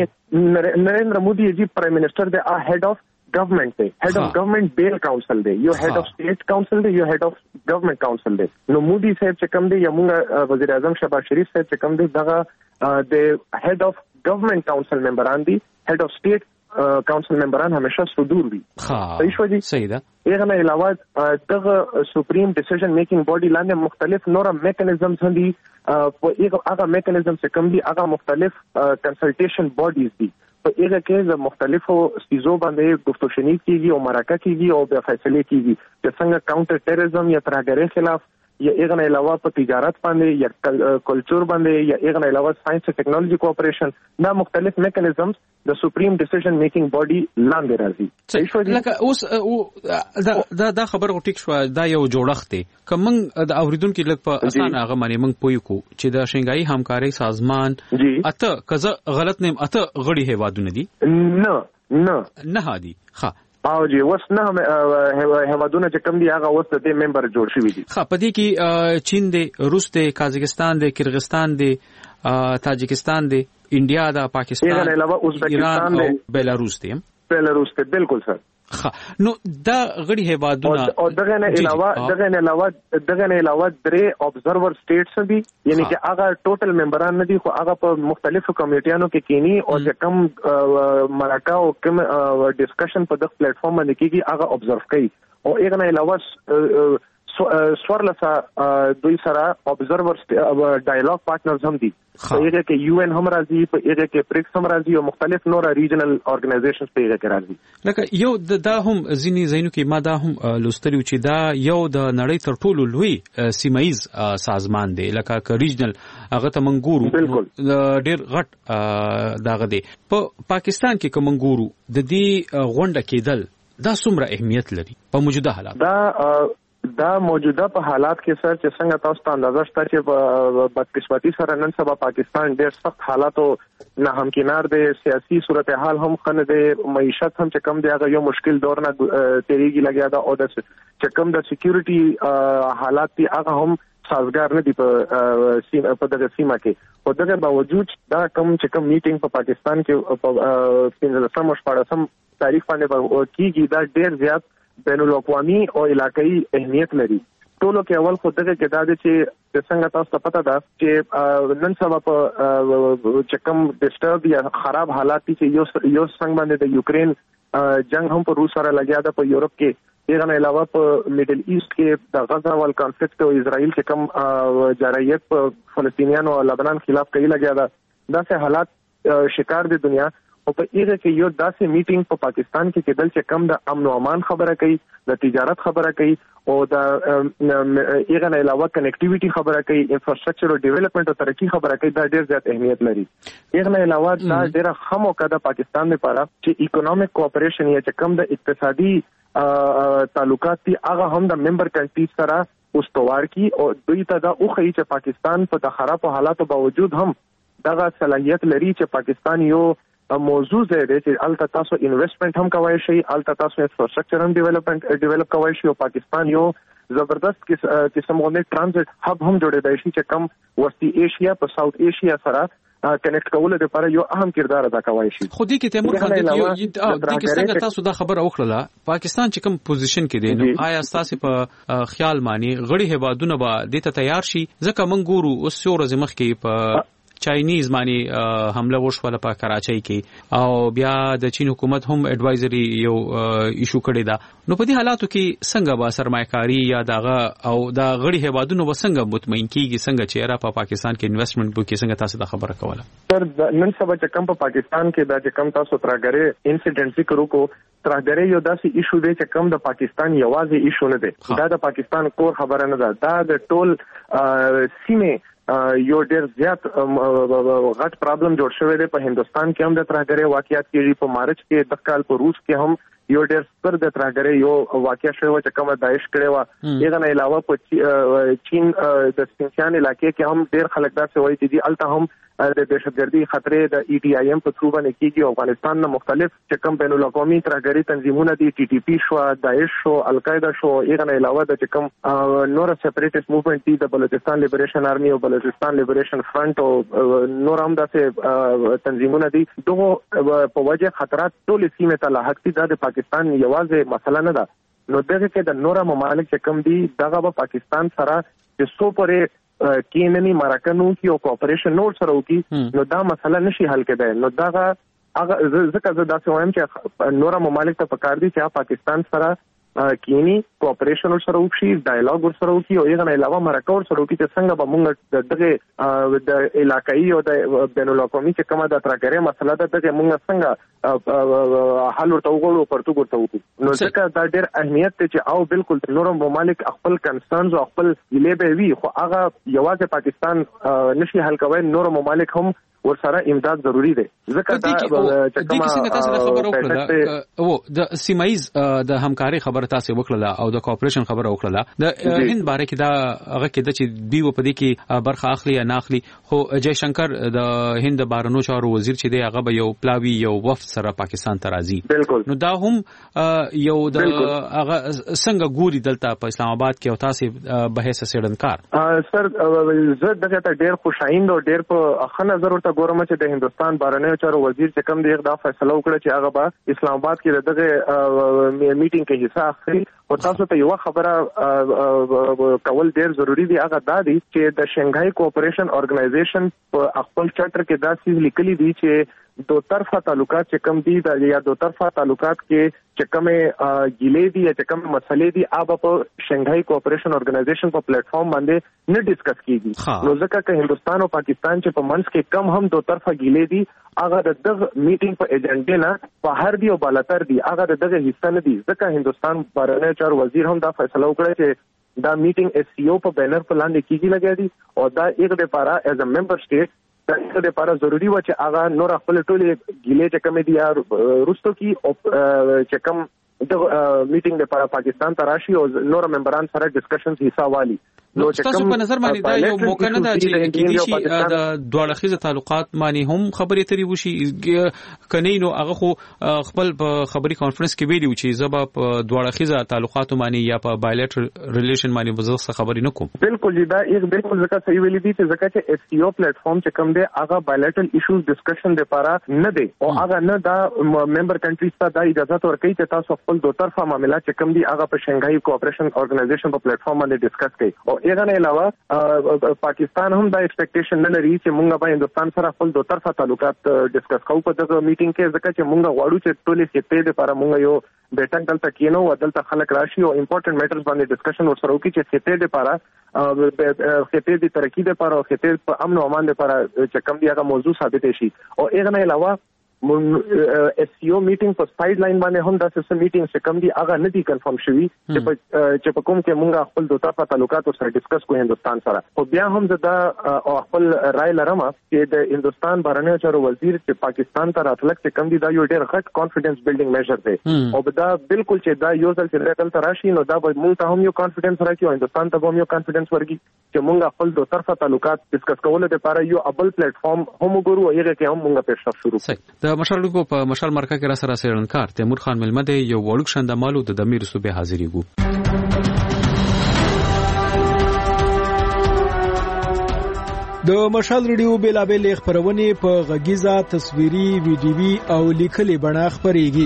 دې نریندرا مودي جی پرائم منسٹر دی هډ اف گورنمنٹ دی هډ اف گورنمنٹ بیل کونسل دی یو هډ اف سټیټ کونسل دی یو هډ اف گورنمنٹ کونسل دی نو مودي صاحب چې کوم دی یا موږ وزیر اعظم شهباز شریف صاحب چې کوم دی دغه د هډ اف گورنمنٹ کونسل ممبران دی هډ اف سټیټ کونسل ممبران همیشه صدور وي صحیح شو دي صحیح ده هغه نه علاوه دغه سپریم ډیسیژن میکینګ باډي لاندې مختلف نور میکانیزمز هم دي په هغه میکانیزم چې کوم دي هغه مختلف کنسلټیشن باډیز دي په هغه کې د مختلفو سیزو باندې گفتگو شنید کیږي او مرکه کیږي او بیا فیصله کیږي چې څنګه کاونټر ټیرریزم یا ترهګری خلاف یا هغه نه علاوه په تجارت باندې یا کلچر باندې یا هغه نه علاوه ساينس او ټیکنالوژي کوآپریشن دا مختلف میکانیزمز د سپریم ډیسیژن میکینګ باډي لاندې راځي لکه اوس دا دا خبر غوټیک شو دا یو جوړښت دی کوم د اوریدونکو لږ په اسانه هغه باندې موږ پوي کو چې د شنګهای همکاري سازمان اته کزه غلط نیم اته غړي هوادونه دي نه نه نه هادي ها او جی وس نه هوادونه چې کوم دی هغه وس د دې ممبر جوړ شوی دي ها پدې کې چین دی روس دی قازقستان دی کرغستان دی تاجکستان دی انډیا دا پاکستان ایران او بیلاروس دی بیلاروس ته بالکل سر نو دا غړي هیوادونه او دغه نه علاوه دغه نه علاوه دغه نه علاوه درې ابزرور سټیټس دي یعنی چې هغه ټوټل ممبران نه دي خو هغه په مختلفو کمیټیانو کې کینی او چې کوم مرکه او کوم ډسکشن په دغه پلیټ فارم باندې کیږي هغه ابزرو کوي او هغه نه علاوه سورلسا دوی سره ابزرورز ډایالوګ پارټنرز هم دي په هغه کې یو ان هم راځي په هغه کې پریکس هم راځي او مختلف نور ریجنل اورګنایزیشنز په هغه کې راځي لکه یو دا هم ځینی زینو کې ما دا هم لوستلی چې دا یو د نړۍ تر ټولو لوی سیمایز سازمان دی لکه ک ریجنل هغه ته منګورو ډیر غټ داغه دی په پاکستان کې ک منګورو د دې غونډه کېدل دا څومره اهمیت لري په موجوده حالات دا دا موجوده په حالات کې سر چې څنګه تاسو ته اندازه شته چې په بدقسمتي سره نن سبا پاکستان ډېر سخت حالاتو نه همکینار دی سیاسي صورتحال هم خنه دی معیشت هم چې کم دی هغه یو مشکل دور نه تیریږي لګیا دا او د چې کم د سکیورټي حالات دی هغه هم سازگار نه دی په سیمه په دغه سیمه کې په دغه باوجود دا کم چې کم میټینګ په پاکستان کې په پنځلسم او شپاړسم تاریخ باندې کیږي دا ډېر زیات بین الاقوامي او علاقائی اهمیت لري ټولو کې اول خو دغه کې دا چې د څنګه تاسو ته پته ده چې نن سبا په چې کوم ډیسټرب یا خراب حالات چې یو یو څنګه باندې د یوکرين جنگ هم په روس سره لګیا ده په یورپ کې دغه نه علاوه په میډل ایست کې د غزا وال کانفلیکټ او اسرائیل کې کوم جارحیت په فلسطینیانو او لبنان خلاف کوي لګیا ده دا سه حالات شکار د دنیا او په ایغه کې یو داسې میټینګ په پاکستان کې کېدل چې کم د امن او امان خبره کوي د تجارت خبره کوي او د ایغه نه علاوه کنیکټیویټي خبره کوي انفراستراکچر او ډیولپمنٹ او ترقی خبره کوي دا ډېر زیات اهمیت لري ایغه نه علاوه دا ډېر خمو کده پاکستان لپاره چې اکونومیک کوآپریشن یا چې کم د اقتصادي تعلقات دي هغه هم د ممبر کنټریز سره استوار کی او دوی ته دا اوخی چې پاکستان په د خراب حالاتو باوجود هم دغه صلاحیت لري چې پاکستان یو موضوع دی چې الته تاسو انویسټمنٹ هم کوي شي الته تاسو انفراستراکچر هم ډیولپمنٹ ډیولپ کوي شي او پاکستان یو زبردست قسم غونډه ترانزیت هب هم جوړېدای شي چې کم وسطي ایشیا په ساوث ایشیا سره کنیکټ کول لپاره یو اهم کردار ادا کوي شي خو دې کې تیمور خان دې یو دې کې څنګه تاسو دا خبر اوخړه پاکستان چې کوم پوزیشن کې دی نو آیا تاسو په خیال مانی غړي هوادونه به دې ته تیار شي ځکه موږ ګورو اوس یو ورځ مخکې په چاینیز معنی حمله وشوله په کراچۍ کې او بیا د چین حکومت هم اډوایزري یو ایشو کړی دا نو په دې حالاتو کې څنګه با سرمایه‌کاري یا دغه او دا غړي هوادونو وسنګ مطمئن کیږي څنګه چې را په پاکستان کې انویسټمنټ بو کې څنګه تاسو دا خبره کوله سر نن سبا چې کم په پاکستان کې دا چې کم تاسو ترګره انسیډنټ ذکر وکړو ترګره یو داسې ایشو دی چې کم د پاکستان یوازې ایشو نه دی دا د پاکستان کور خبره نه ده دا د ټول سیمه یو ډېر زیات غټ پرابلم جوړ شوی دی په هندستان کې هم د ترهګرۍ واقعیت کېږي په مارچ کې د کال په روس کې هم یو ډېر ستر د ترهګرۍ یو واقعیا شوی چې کومه داعش کړی و دغه نه علاوه په چین د سینچیان علاقې کې هم ډېر خلک داسې وایي چې الته هم د دهشتګردي خطرې د ای ټي آی ایم په ثرو باندې کېږي افغانستان نه مختلف چې کوم بین الاقوامي ترهګرۍ تنظیمونه دي ټي ټي پی شو داعش شو القاعده شو هغه نه علاوه د چې کوم نور سپریټیست موومېنټ دي د بلوچستان لیبریشن آرمي او بلوچستان لیبریشن فرنٹ او نور هم داسې تنظیمونه دي دغه په وجه خطرات ټول سیمه ته لاحق دي د پاکستان یوازې مسله نه ده نو دغه کې د نور ممالک چې کوم دي دغه په پاکستان سره چې سو پرې کیننی مرکنو کی او کوآپریشن نور سره وکي نو دا مسله نشي حل کېدای نو دا هغه ځکه زه دا وایم چې نور ممالک ته پکار دي چې پاکستان سره کینی کوآپریشن سره وکړي ډایالوګ ور سره وکړي او یغه نه علاوه مرکه ور سره وکړي چې څنګه به موږ دغه د علاقائی او د بین الاقوامي چې کومه د ترګره مسله ده چې موږ څنګه حل ورته وګورو پرتګ ورته وکړو نو ځکه دا ډېر اهمیت ته چې او بالکل نور ممالک خپل کنسرنز او خپل لیبه وی خو هغه یوازې پاکستان نشي حل کوي نور ممالک هم ورسره امداد ضروری دی ځکه دا چې کومه څنګه تاسو خبره وکړه او د سیمایز د همکاري خبره تاسو وکړه او د کوآپریشن خبره وکړه د هند باره کې دا هغه کې د چې دیو په دې کې برخه اخلي یا نه اخلي خو جای شنکر د هند بهرنیو چارو وزیر چې دی هغه به یو پلاوی یو وفد سره پاکستان ته راځي نو دا هم یو د هغه څنګه ګوري دلته په اسلام آباد کې او تاسو به هیڅ سړنکار سر زه دغه ته ډېر خوشاین او ډېر په اخنه ضرورت ګورم چې د هندستان بهرنیو چارو وزیر چې کوم دی دا فیصله وکړه چې هغه به اسلام آباد کې دغه میټینګ کې حصہ اخلي او تاسو ته یو خبره کول ډیر ضروری دی هغه دا دی چې د شنګهای کوآپریشن ارګنایزیشن په خپل چارټر کې دا څه لیکلي دي چې دو طرفه تعلقات چې کم دي د یا دو طرفه تعلقات کې چې کومه ګیلې دي یا چې کومه مسلې دي هغه په شنګهای کوآپریشن ارګنایزیشن په پلیټ فارم باندې نه ډیسکس کیږي نو ځکه چې هندستان او پاکستان چې په منځ کې کم هم دو طرفه ګیلې دي هغه د دغه میټینګ په ایجنډا نه بهر دی او بالاتر دی هغه د دغه حصہ نه دی ځکه هندستان بهرنی چار وزیر هم دا فیصله وکړه چې دا میټینګ اس سی او په بینر په لاندې کیږي لګیا دي او دا یک د لپاره ایز ا ممبر سټیټ دا د لپاره ضروری و چې هغه نور خپل ټولې ګیلې چې کوم دي یا روستو کی او چې کوم د میټینګ لپاره پاکستان ته راشي او نور ممبران سره ډسکشنز حصہ والی نو تاسو په نظر باندې دا یو موقع نه ده چې کېدی شي د دوه اړخیزه تعلقات باندې هم خبرې ترې وشي کني نو هغه خو خپل په خبري کانفرنس کې ویلي چې زبا په دوه اړخیزه تعلقات باندې یا په بایلیټرل ریلیشن باندې وزغه خبرې نه کوم بالکل دا یک بالکل ځکه صحیح ویلي دي چې ځکه چې اس سی او پلیټ فارم چې کوم دی هغه بایلیټرل ایشوز ډسکشن لپاره نه دی او هغه نه دا ممبر کنټریز ته دا اجازه ورکوي چې تاسو خپل دوه طرفه معاملات چې کوم دي هغه په شنګهای کوآپریشن ارګنایزیشن په پلیټ فارم باندې ډسکس کوي او هغه نه علاوه پاکستان هم دا ایکسپیکټیشن نه لري چې مونږ به هندستان سره خپل دوه طرفه تعلقات ډسکس کوو په دغه میټینګ کې ځکه چې مونږ غواړو چې ټولې خطې لپاره مونږ یو بیٹنګ دلته کینو او دلته خلک راشي او امپورټنت میټرز باندې ډسکشن ورسره وکړي چې خطې لپاره خطې د ترقی لپاره او خطې په امن او امان لپاره چې کوم دی هغه موضوع ثابت شي او هغه نه علاوه اس سی او میټینګ په سپایډ لاین باندې هم دا څه میټینګ څه کم دي هغه نه دي کنفرم شوی چې په چې په کوم کې مونږه خپل دوه طرفه تعلقات سره ډسکس کوو هندستان سره او بیا هم دا خپل رائے لرم چې د هندستان بهرنیو چارو وزیر چې پاکستان ته راتلک چې کم دي دا یو ډېر غټ کانفیډنس بیلډینګ میجر دی او دا بالکل چې دا یو ځل چې دلته راشي نو دا به مونږ ته هم یو کانفیډنس راکړي او هندستان ته هم یو کانفیډنس ورکړي چې مونږه خپل دوه طرفه تعلقات ډسکس کول لپاره یو ابل پلیټ فارم هم وګورو او هغه کې هم مونږه پیشرفت شروع کړو د مشرلګو په مشال مرکه کې را سره سیړنکار تیمور خان ملمه دی یو وړوک شندمالو د دمیر صوبې حاضرېګو د مشال ریډیو بیلابل خبرونه په غږیزه تصویري ویډیوي او لیکلي بڼه خبريږي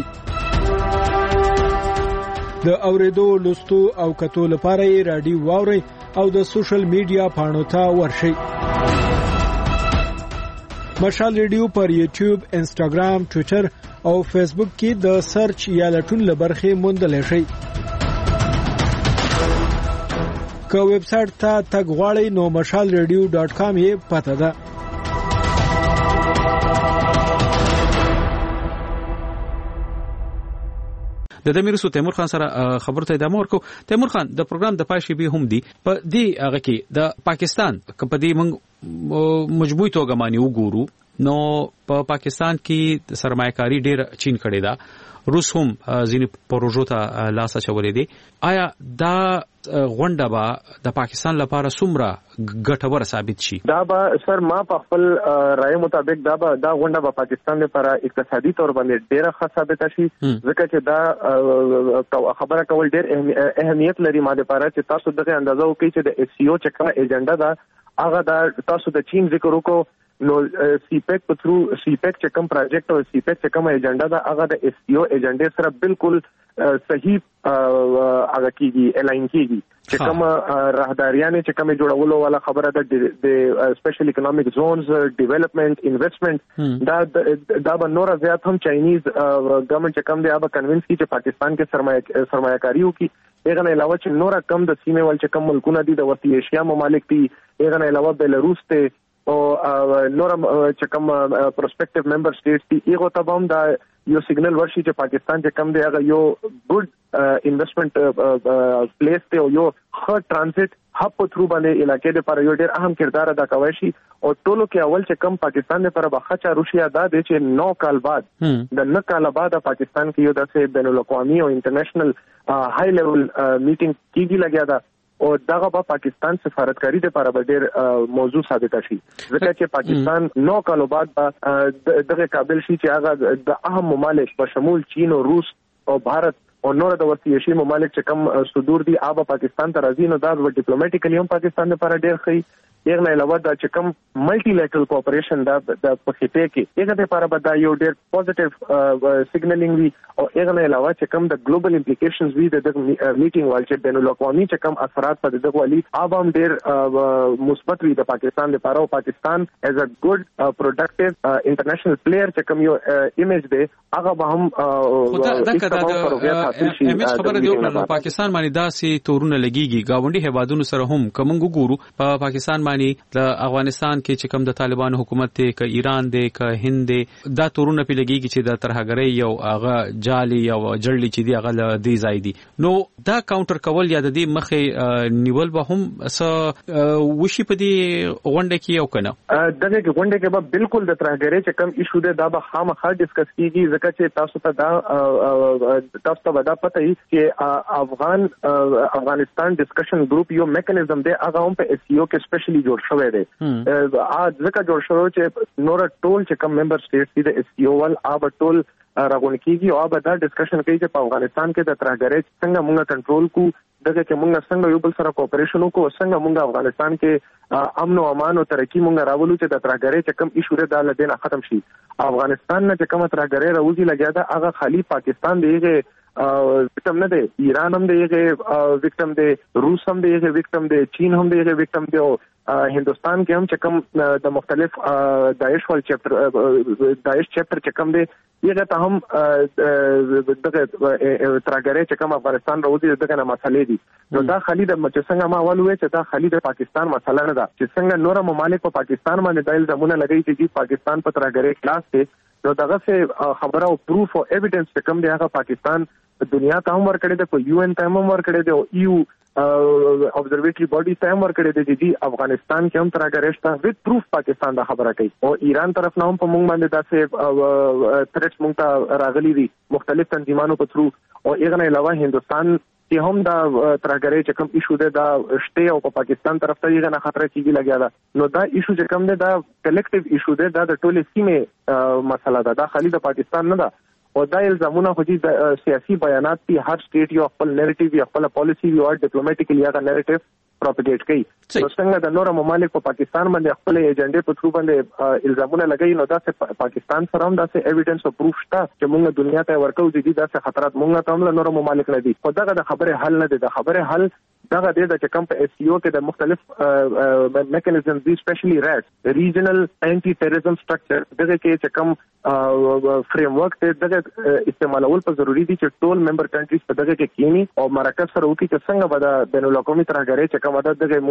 د اوریدو لوستو او کتو لپاره رادیو واوري او د سوشل میډیا پاڼو ته ورشي مشال ریډیو پر یوټیوب، انسټاګرام، ټوئیټر او فیسبوک کې د سرچ یا لټون لبرخه موندل شي. که ویب سټ ته تګ غواړئ نو مشال ریډیو ډاټ کام یې پته ده. د دمیرسو تیمور خان سره خبرته ادامه ورکو. تیمور خان د پروګرام د پای شی به هم دی په دې هغه کې د پاکستان په دې موږ مجموعي توګه باندې وګورو نو په پا پاکستان کې سرمایه‌کاري ډېر چین کړي دا روس هم ځینې پروژو ته لاس اچولې دي. آیا دا غونډه به د پاکستان لپاره څومره ګټور ثابت شي؟ دا به سر ما په خپل رائے مطابق دا به دا غونډه به پاکستان لپاره اقتصادي تور باندې ډېره ښه ثابت شي ځکه چې دا خبره کول ډېر اهمیت لري ما لپاره چې تاسو دغه اندازه وکړئ چې د اس سی او چې کومه ایجنډا ده هغه دا تاسو د چین ذکر وکړو نو سی پیک په تھرو سی پیک چې کوم پروجیکټ او سی پیک چې کوم ایجنډا ده هغه د اس سی او ایجنډا سره بالکل صحیح هغه کیږي الاین کیږي چې کوم راهداریانه چې کوم جوړولو والا خبره ده د سپیشل اکونومیک زونز ډیولپمنٹ انویسټمنٹ دا دا به نور زیات هم چاینیز ګورنمنت چې کوم دی هغه کنوینس کی چې پاکستان کې سرمایه سرمایه‌کاری وکړي. هغه نه علاوه چې نور کم د سیمه ول چې کوم ملکونه دي د وسطی ایشیا ممالک دي هغه نه علاوه بیلاروس ته او نور چې کوم پروسپیکټیو ممبر سټیټس دي هغه ته هم دا یو سیګنل ورشي چې پاکستان چې کوم دی هغه یو ګډ انویسټمنٹ پلیس ته او یو ښه ترانزیت هب په تھرو باندې علاقې لپاره یو ډېر اهم کردار ادا کوي شي او ټولو کې اول چې کم پاکستان لپاره بخښه روسیا دا د چې نو کال بعد د نه کال بعد پاکستان کې یو داسې بین الاقوامي او انټرنیشنل های لیول میټینګ کیږي لګیا ده او دغه په پاکستان سفارتکاری لپاره به ډېر موضوع ثابت شي ځکه چې پاکستان نو کال بعد دغه قابل شي چې هغه د اهم ممالک په شمول چین او روس او بھارت او نور د وسطي ایشیا ممالک چې کم صدور دي آبا پاکستان ته راځي نو دا ډیپلوماټیکلی هم پاکستان لپاره ډیر ښه یغه نه علاوه دا چې کوم ملټي لیټرل کوآپریشن دا د پخېته کې یغه لپاره به دا یو ډیر پوزټیو سیګنلینګ وی او یغه نه علاوه چې کوم د ګلوبل امپلیکیشنز وی د میټینګ وال چې بین الاقوامي چې کوم اثرات په دغه والی عوام ډیر مثبت وی د پاکستان لپاره او پاکستان ایز ا ګډ پروډکټیو انټرنیشنل پلیئر چې کوم یو ایمیج دی هغه به هم ایمیج خبره دی او پاکستان باندې داسې تورونه لګيږي گاونډي هیوادونو سره هم کوم ګورو په پاکستان د افغانستان کې چې کوم د طالبانو حکومت ته ک ایران دی ک هند دی دا تورونه په لګيږي چې د ترهګرۍ یو هغه جالي یو جړلی چې دی هغه دی ځای دی نو دا کاونټر کول یا د دې مخې نیول به هم س وشي په دې غونډه کې یو کنه دغه غونډه کې به بالکل د ترهګرۍ چې کوم ایشو دی دا به خامخا ډیسکس کیږي ځکه چې تاسو ته دا تاسو ته ودا پته ای چې افغان افغانستان ډسکشن ګروپ یو میکانیزم دی هغه هم په ایس سی او کې سپیشلی جوړ شوی دی ا ځکه جوړ شوی چې نور ټول چې کوم ممبر سټیټس دي د ایس سی او ول اب ټول راغون کیږي او اب دا ډسکشن کوي چې په افغانستان کې د ترهګرۍ څنګه موږ کنټرول کو دغه چې موږ څنګه یو بل سره کوپریشن وکړو څنګه موږ افغانستان کې امن او امان او ترقی موږ راولو چې د ترهګرۍ چې کوم ایشو ده د لدین ختم شي افغانستان نه چې کوم ترهګرۍ راوځي لګیا ده هغه خالی پاکستان دیغه وکټم نه دی ایران هم دیغه وکټم دی روس هم دیغه وکټم دی چین هم دیغه وکټم دی او هندستان کې هم چې کوم د مختلف داعش ول چپټر داعش چپټر چې کوم دی یغه ته هم دغه ترهګرۍ چې کوم افغانستان راوځي دغه نه مسلې دي نو دا خالي د څنګه ما اول وې چې دا خالي د پاکستان مسله نه ده چې څنګه نور ممالک په پاکستان باندې دایل زمونه لګي چې پاکستان په ترهګرۍ کلاس دی نو دغه څه خبره او پروف او ایویډنس چې کوم دی هغه پاکستان دنیا ته هم ورکړی دی په یو ان ته هم ورکړی دی او ایو observatory body ته هم ورکړی دی چې افغانستان کې هم ترهګرۍ شته وذ پروف پاکستان دا خبره کوي او ایران طرف نه هم په مونږ باندې داسې تھریټس مونږ ته راغلي دي مختلف تنظیمانو په تھرو او یغه نه علاوه هندستان چې هم دا ترهګرۍ چې کوم ایشو ده دا شته او په پاکستان طرف ته یغه نه خطر کیږي لګیا ده نو دا ایشو چې کوم ده دا کلیکټیو ایشو ده دا د ټولې سیمه مسله ده دا خالي د پاکستان نه ده او دا الزامونه خو دي سیاسي بیانات دي هر سټیټ یو خپل نریټیو یا خپل پالیسی یو ډیپلوماټیکلی هغه نریټیو پروپاګیټ کوي نو څنګه د نور ممالک په پاکستان باندې خپل ایجنډې په تھرو باندې الزامونه لګي نو دا چې پاکستان سره هم دا چې ایویډنس او پروف شته چې موږ دنیا ته ورکو دي دا چې خطرات موږ ته هم نور ممالک نه دي خو دا د خبره حل نه دي د خبره حل دغه د چې کوم په ایس سی او کې د مختلف میکانیزمز دي سپیشلی ریټ ریجنل انټي ټیرریزم سټرکچر دغه کې چې کوم فریم ورک ته دغه استعمالول په ضروری دي چې ټول ممبر کنټریز په دغه کې کینی او مرکز سره وکړي چې څنګه به د بین الاقوامي ترهګرۍ چې کوم د دغه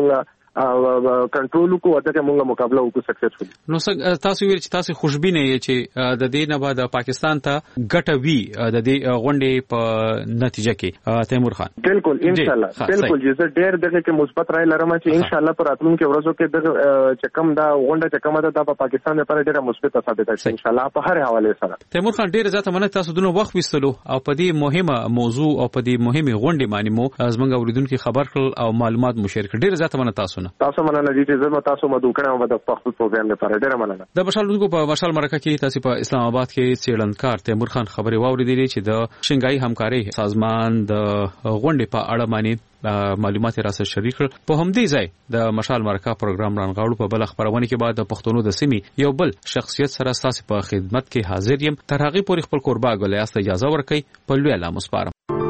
موږ کنټرول کو او دغه موږ مقابله وکړو سکسسفل نو تاسو ویل چې تاسو خوشبینه یې چې د دې نه بعد پاکستان ته ګټه وی د دې غونډې په نتیجه کې تیمور خان بالکل ان شاء الله بالکل زه ډېر دغه کې مثبت رائے لرم چې ان شاء الله پر راتلونکو ورځو کې د چکم دا غونډه چې کومه ده د پاکستان لپاره ډېره مثبت ثابت شي ان شاء الله په هر حواله سره تیمور خان ډېر زیاته مننه تاسو دونه وخت وستلو او په دې مهمه موضوع او په دې مهمه غونډه باندې مو زمونږ اوریدونکو خبر کړل او معلومات مو شیر کړل ډېر زیاته مننه تاسو نه تاسو مننه دي چې زما تاسو مدو کړم د پښتو پروګرام لپاره ډېر مننه د مشالونکو په مشال مرکه کې تاسو په اسلام آباد کې څېړنکار تیمور خان خبري واوریدلې چې د شنګای همکاري سازمان د غونډې په اړه باندې معلومات را سره شریک کړ په همدې ځای د مشال مرکه پروګرام رانغاړو په بل خبرونه کې بعد د پښتونو د سیمې یو بل شخصیت سره تاسو په خدمت کې حاضر یم تر هغه پورې خپل قربا غولیاست اجازه ورکړئ په لوی الله مسپارم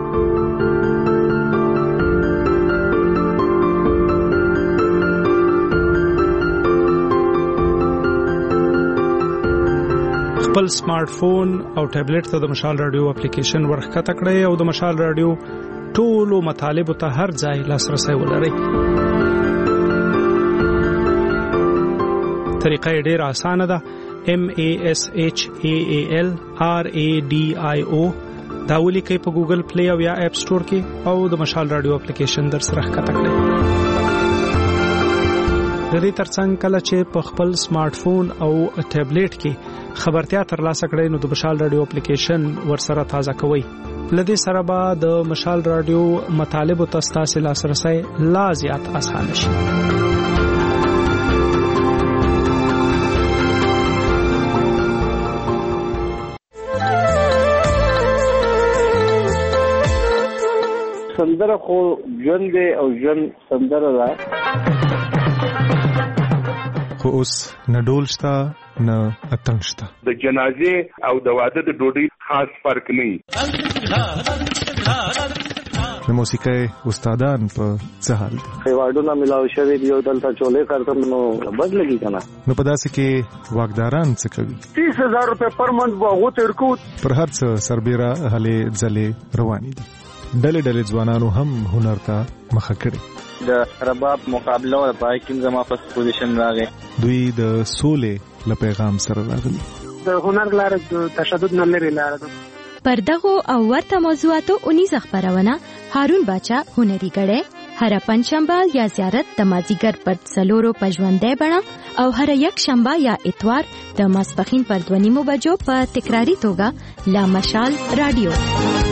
خپل سمارټ فون او ټابلیټ ته د مشال رادیو اپلیکیشن ورخکته کړئ او د مشال رادیو ټولو مطالب ته هر ځای لاسرسي ولرئ. طریقه ډېر اسانه ده. M A S H A A L R A D I O دا ولیکئ په ګوګل پلی او یا اپ سٹور کې او د مشال رادیو اپلیکیشن در سره ښکته کړئ. د دې ترڅنګ کله چې په خپل سمارټ فون او ټابلیټ کې خبرتیا ترلاسه کړئ نو د مشال رادیو اپلیکیشن ورسره تازه کوئ. لدې سره به د مشال رادیو مطالب او تاسو لاسرسي لا زیات اسانه شي. سندره خو ژوند دی او ژوند سندره ده. خو اوس نه ډول شته نه اتڼ شته. د جنازې او د واده د ډوډۍ خاص فرق نه وي. د موسیقۍ استادان په څه حال دي؟ ایوارډونه ملاو شوي دي او دلته چولې کارتم نو بد لګي کنه. نو په داسې کې واکداران څه کوي؟ تیس هزار روپے پر منت به هغو ته ورکو. پر هر څه سربیره هلې ځلې روانې دي. ډلې ډلې ځوانانو هم هنر ته مخه کړې. د رباب مقابله او پای کې زما فرست پوزیشن راغی. دوی د سولې له پیغام سره راغلي. د هنر لاره د تشدد نه لري لاره ده. پر دغه او ورته موضوعاتو اونیزه خبرونه هارون باچا هنري غړې هر پنځشنبه یا زیارت د مازیګر پر څلورو پژوندې بڼه او هر یک شنبه یا اتوار د ماسپخین پر دوه نیمو بجو په تکراری توګه لا مشال رادیو.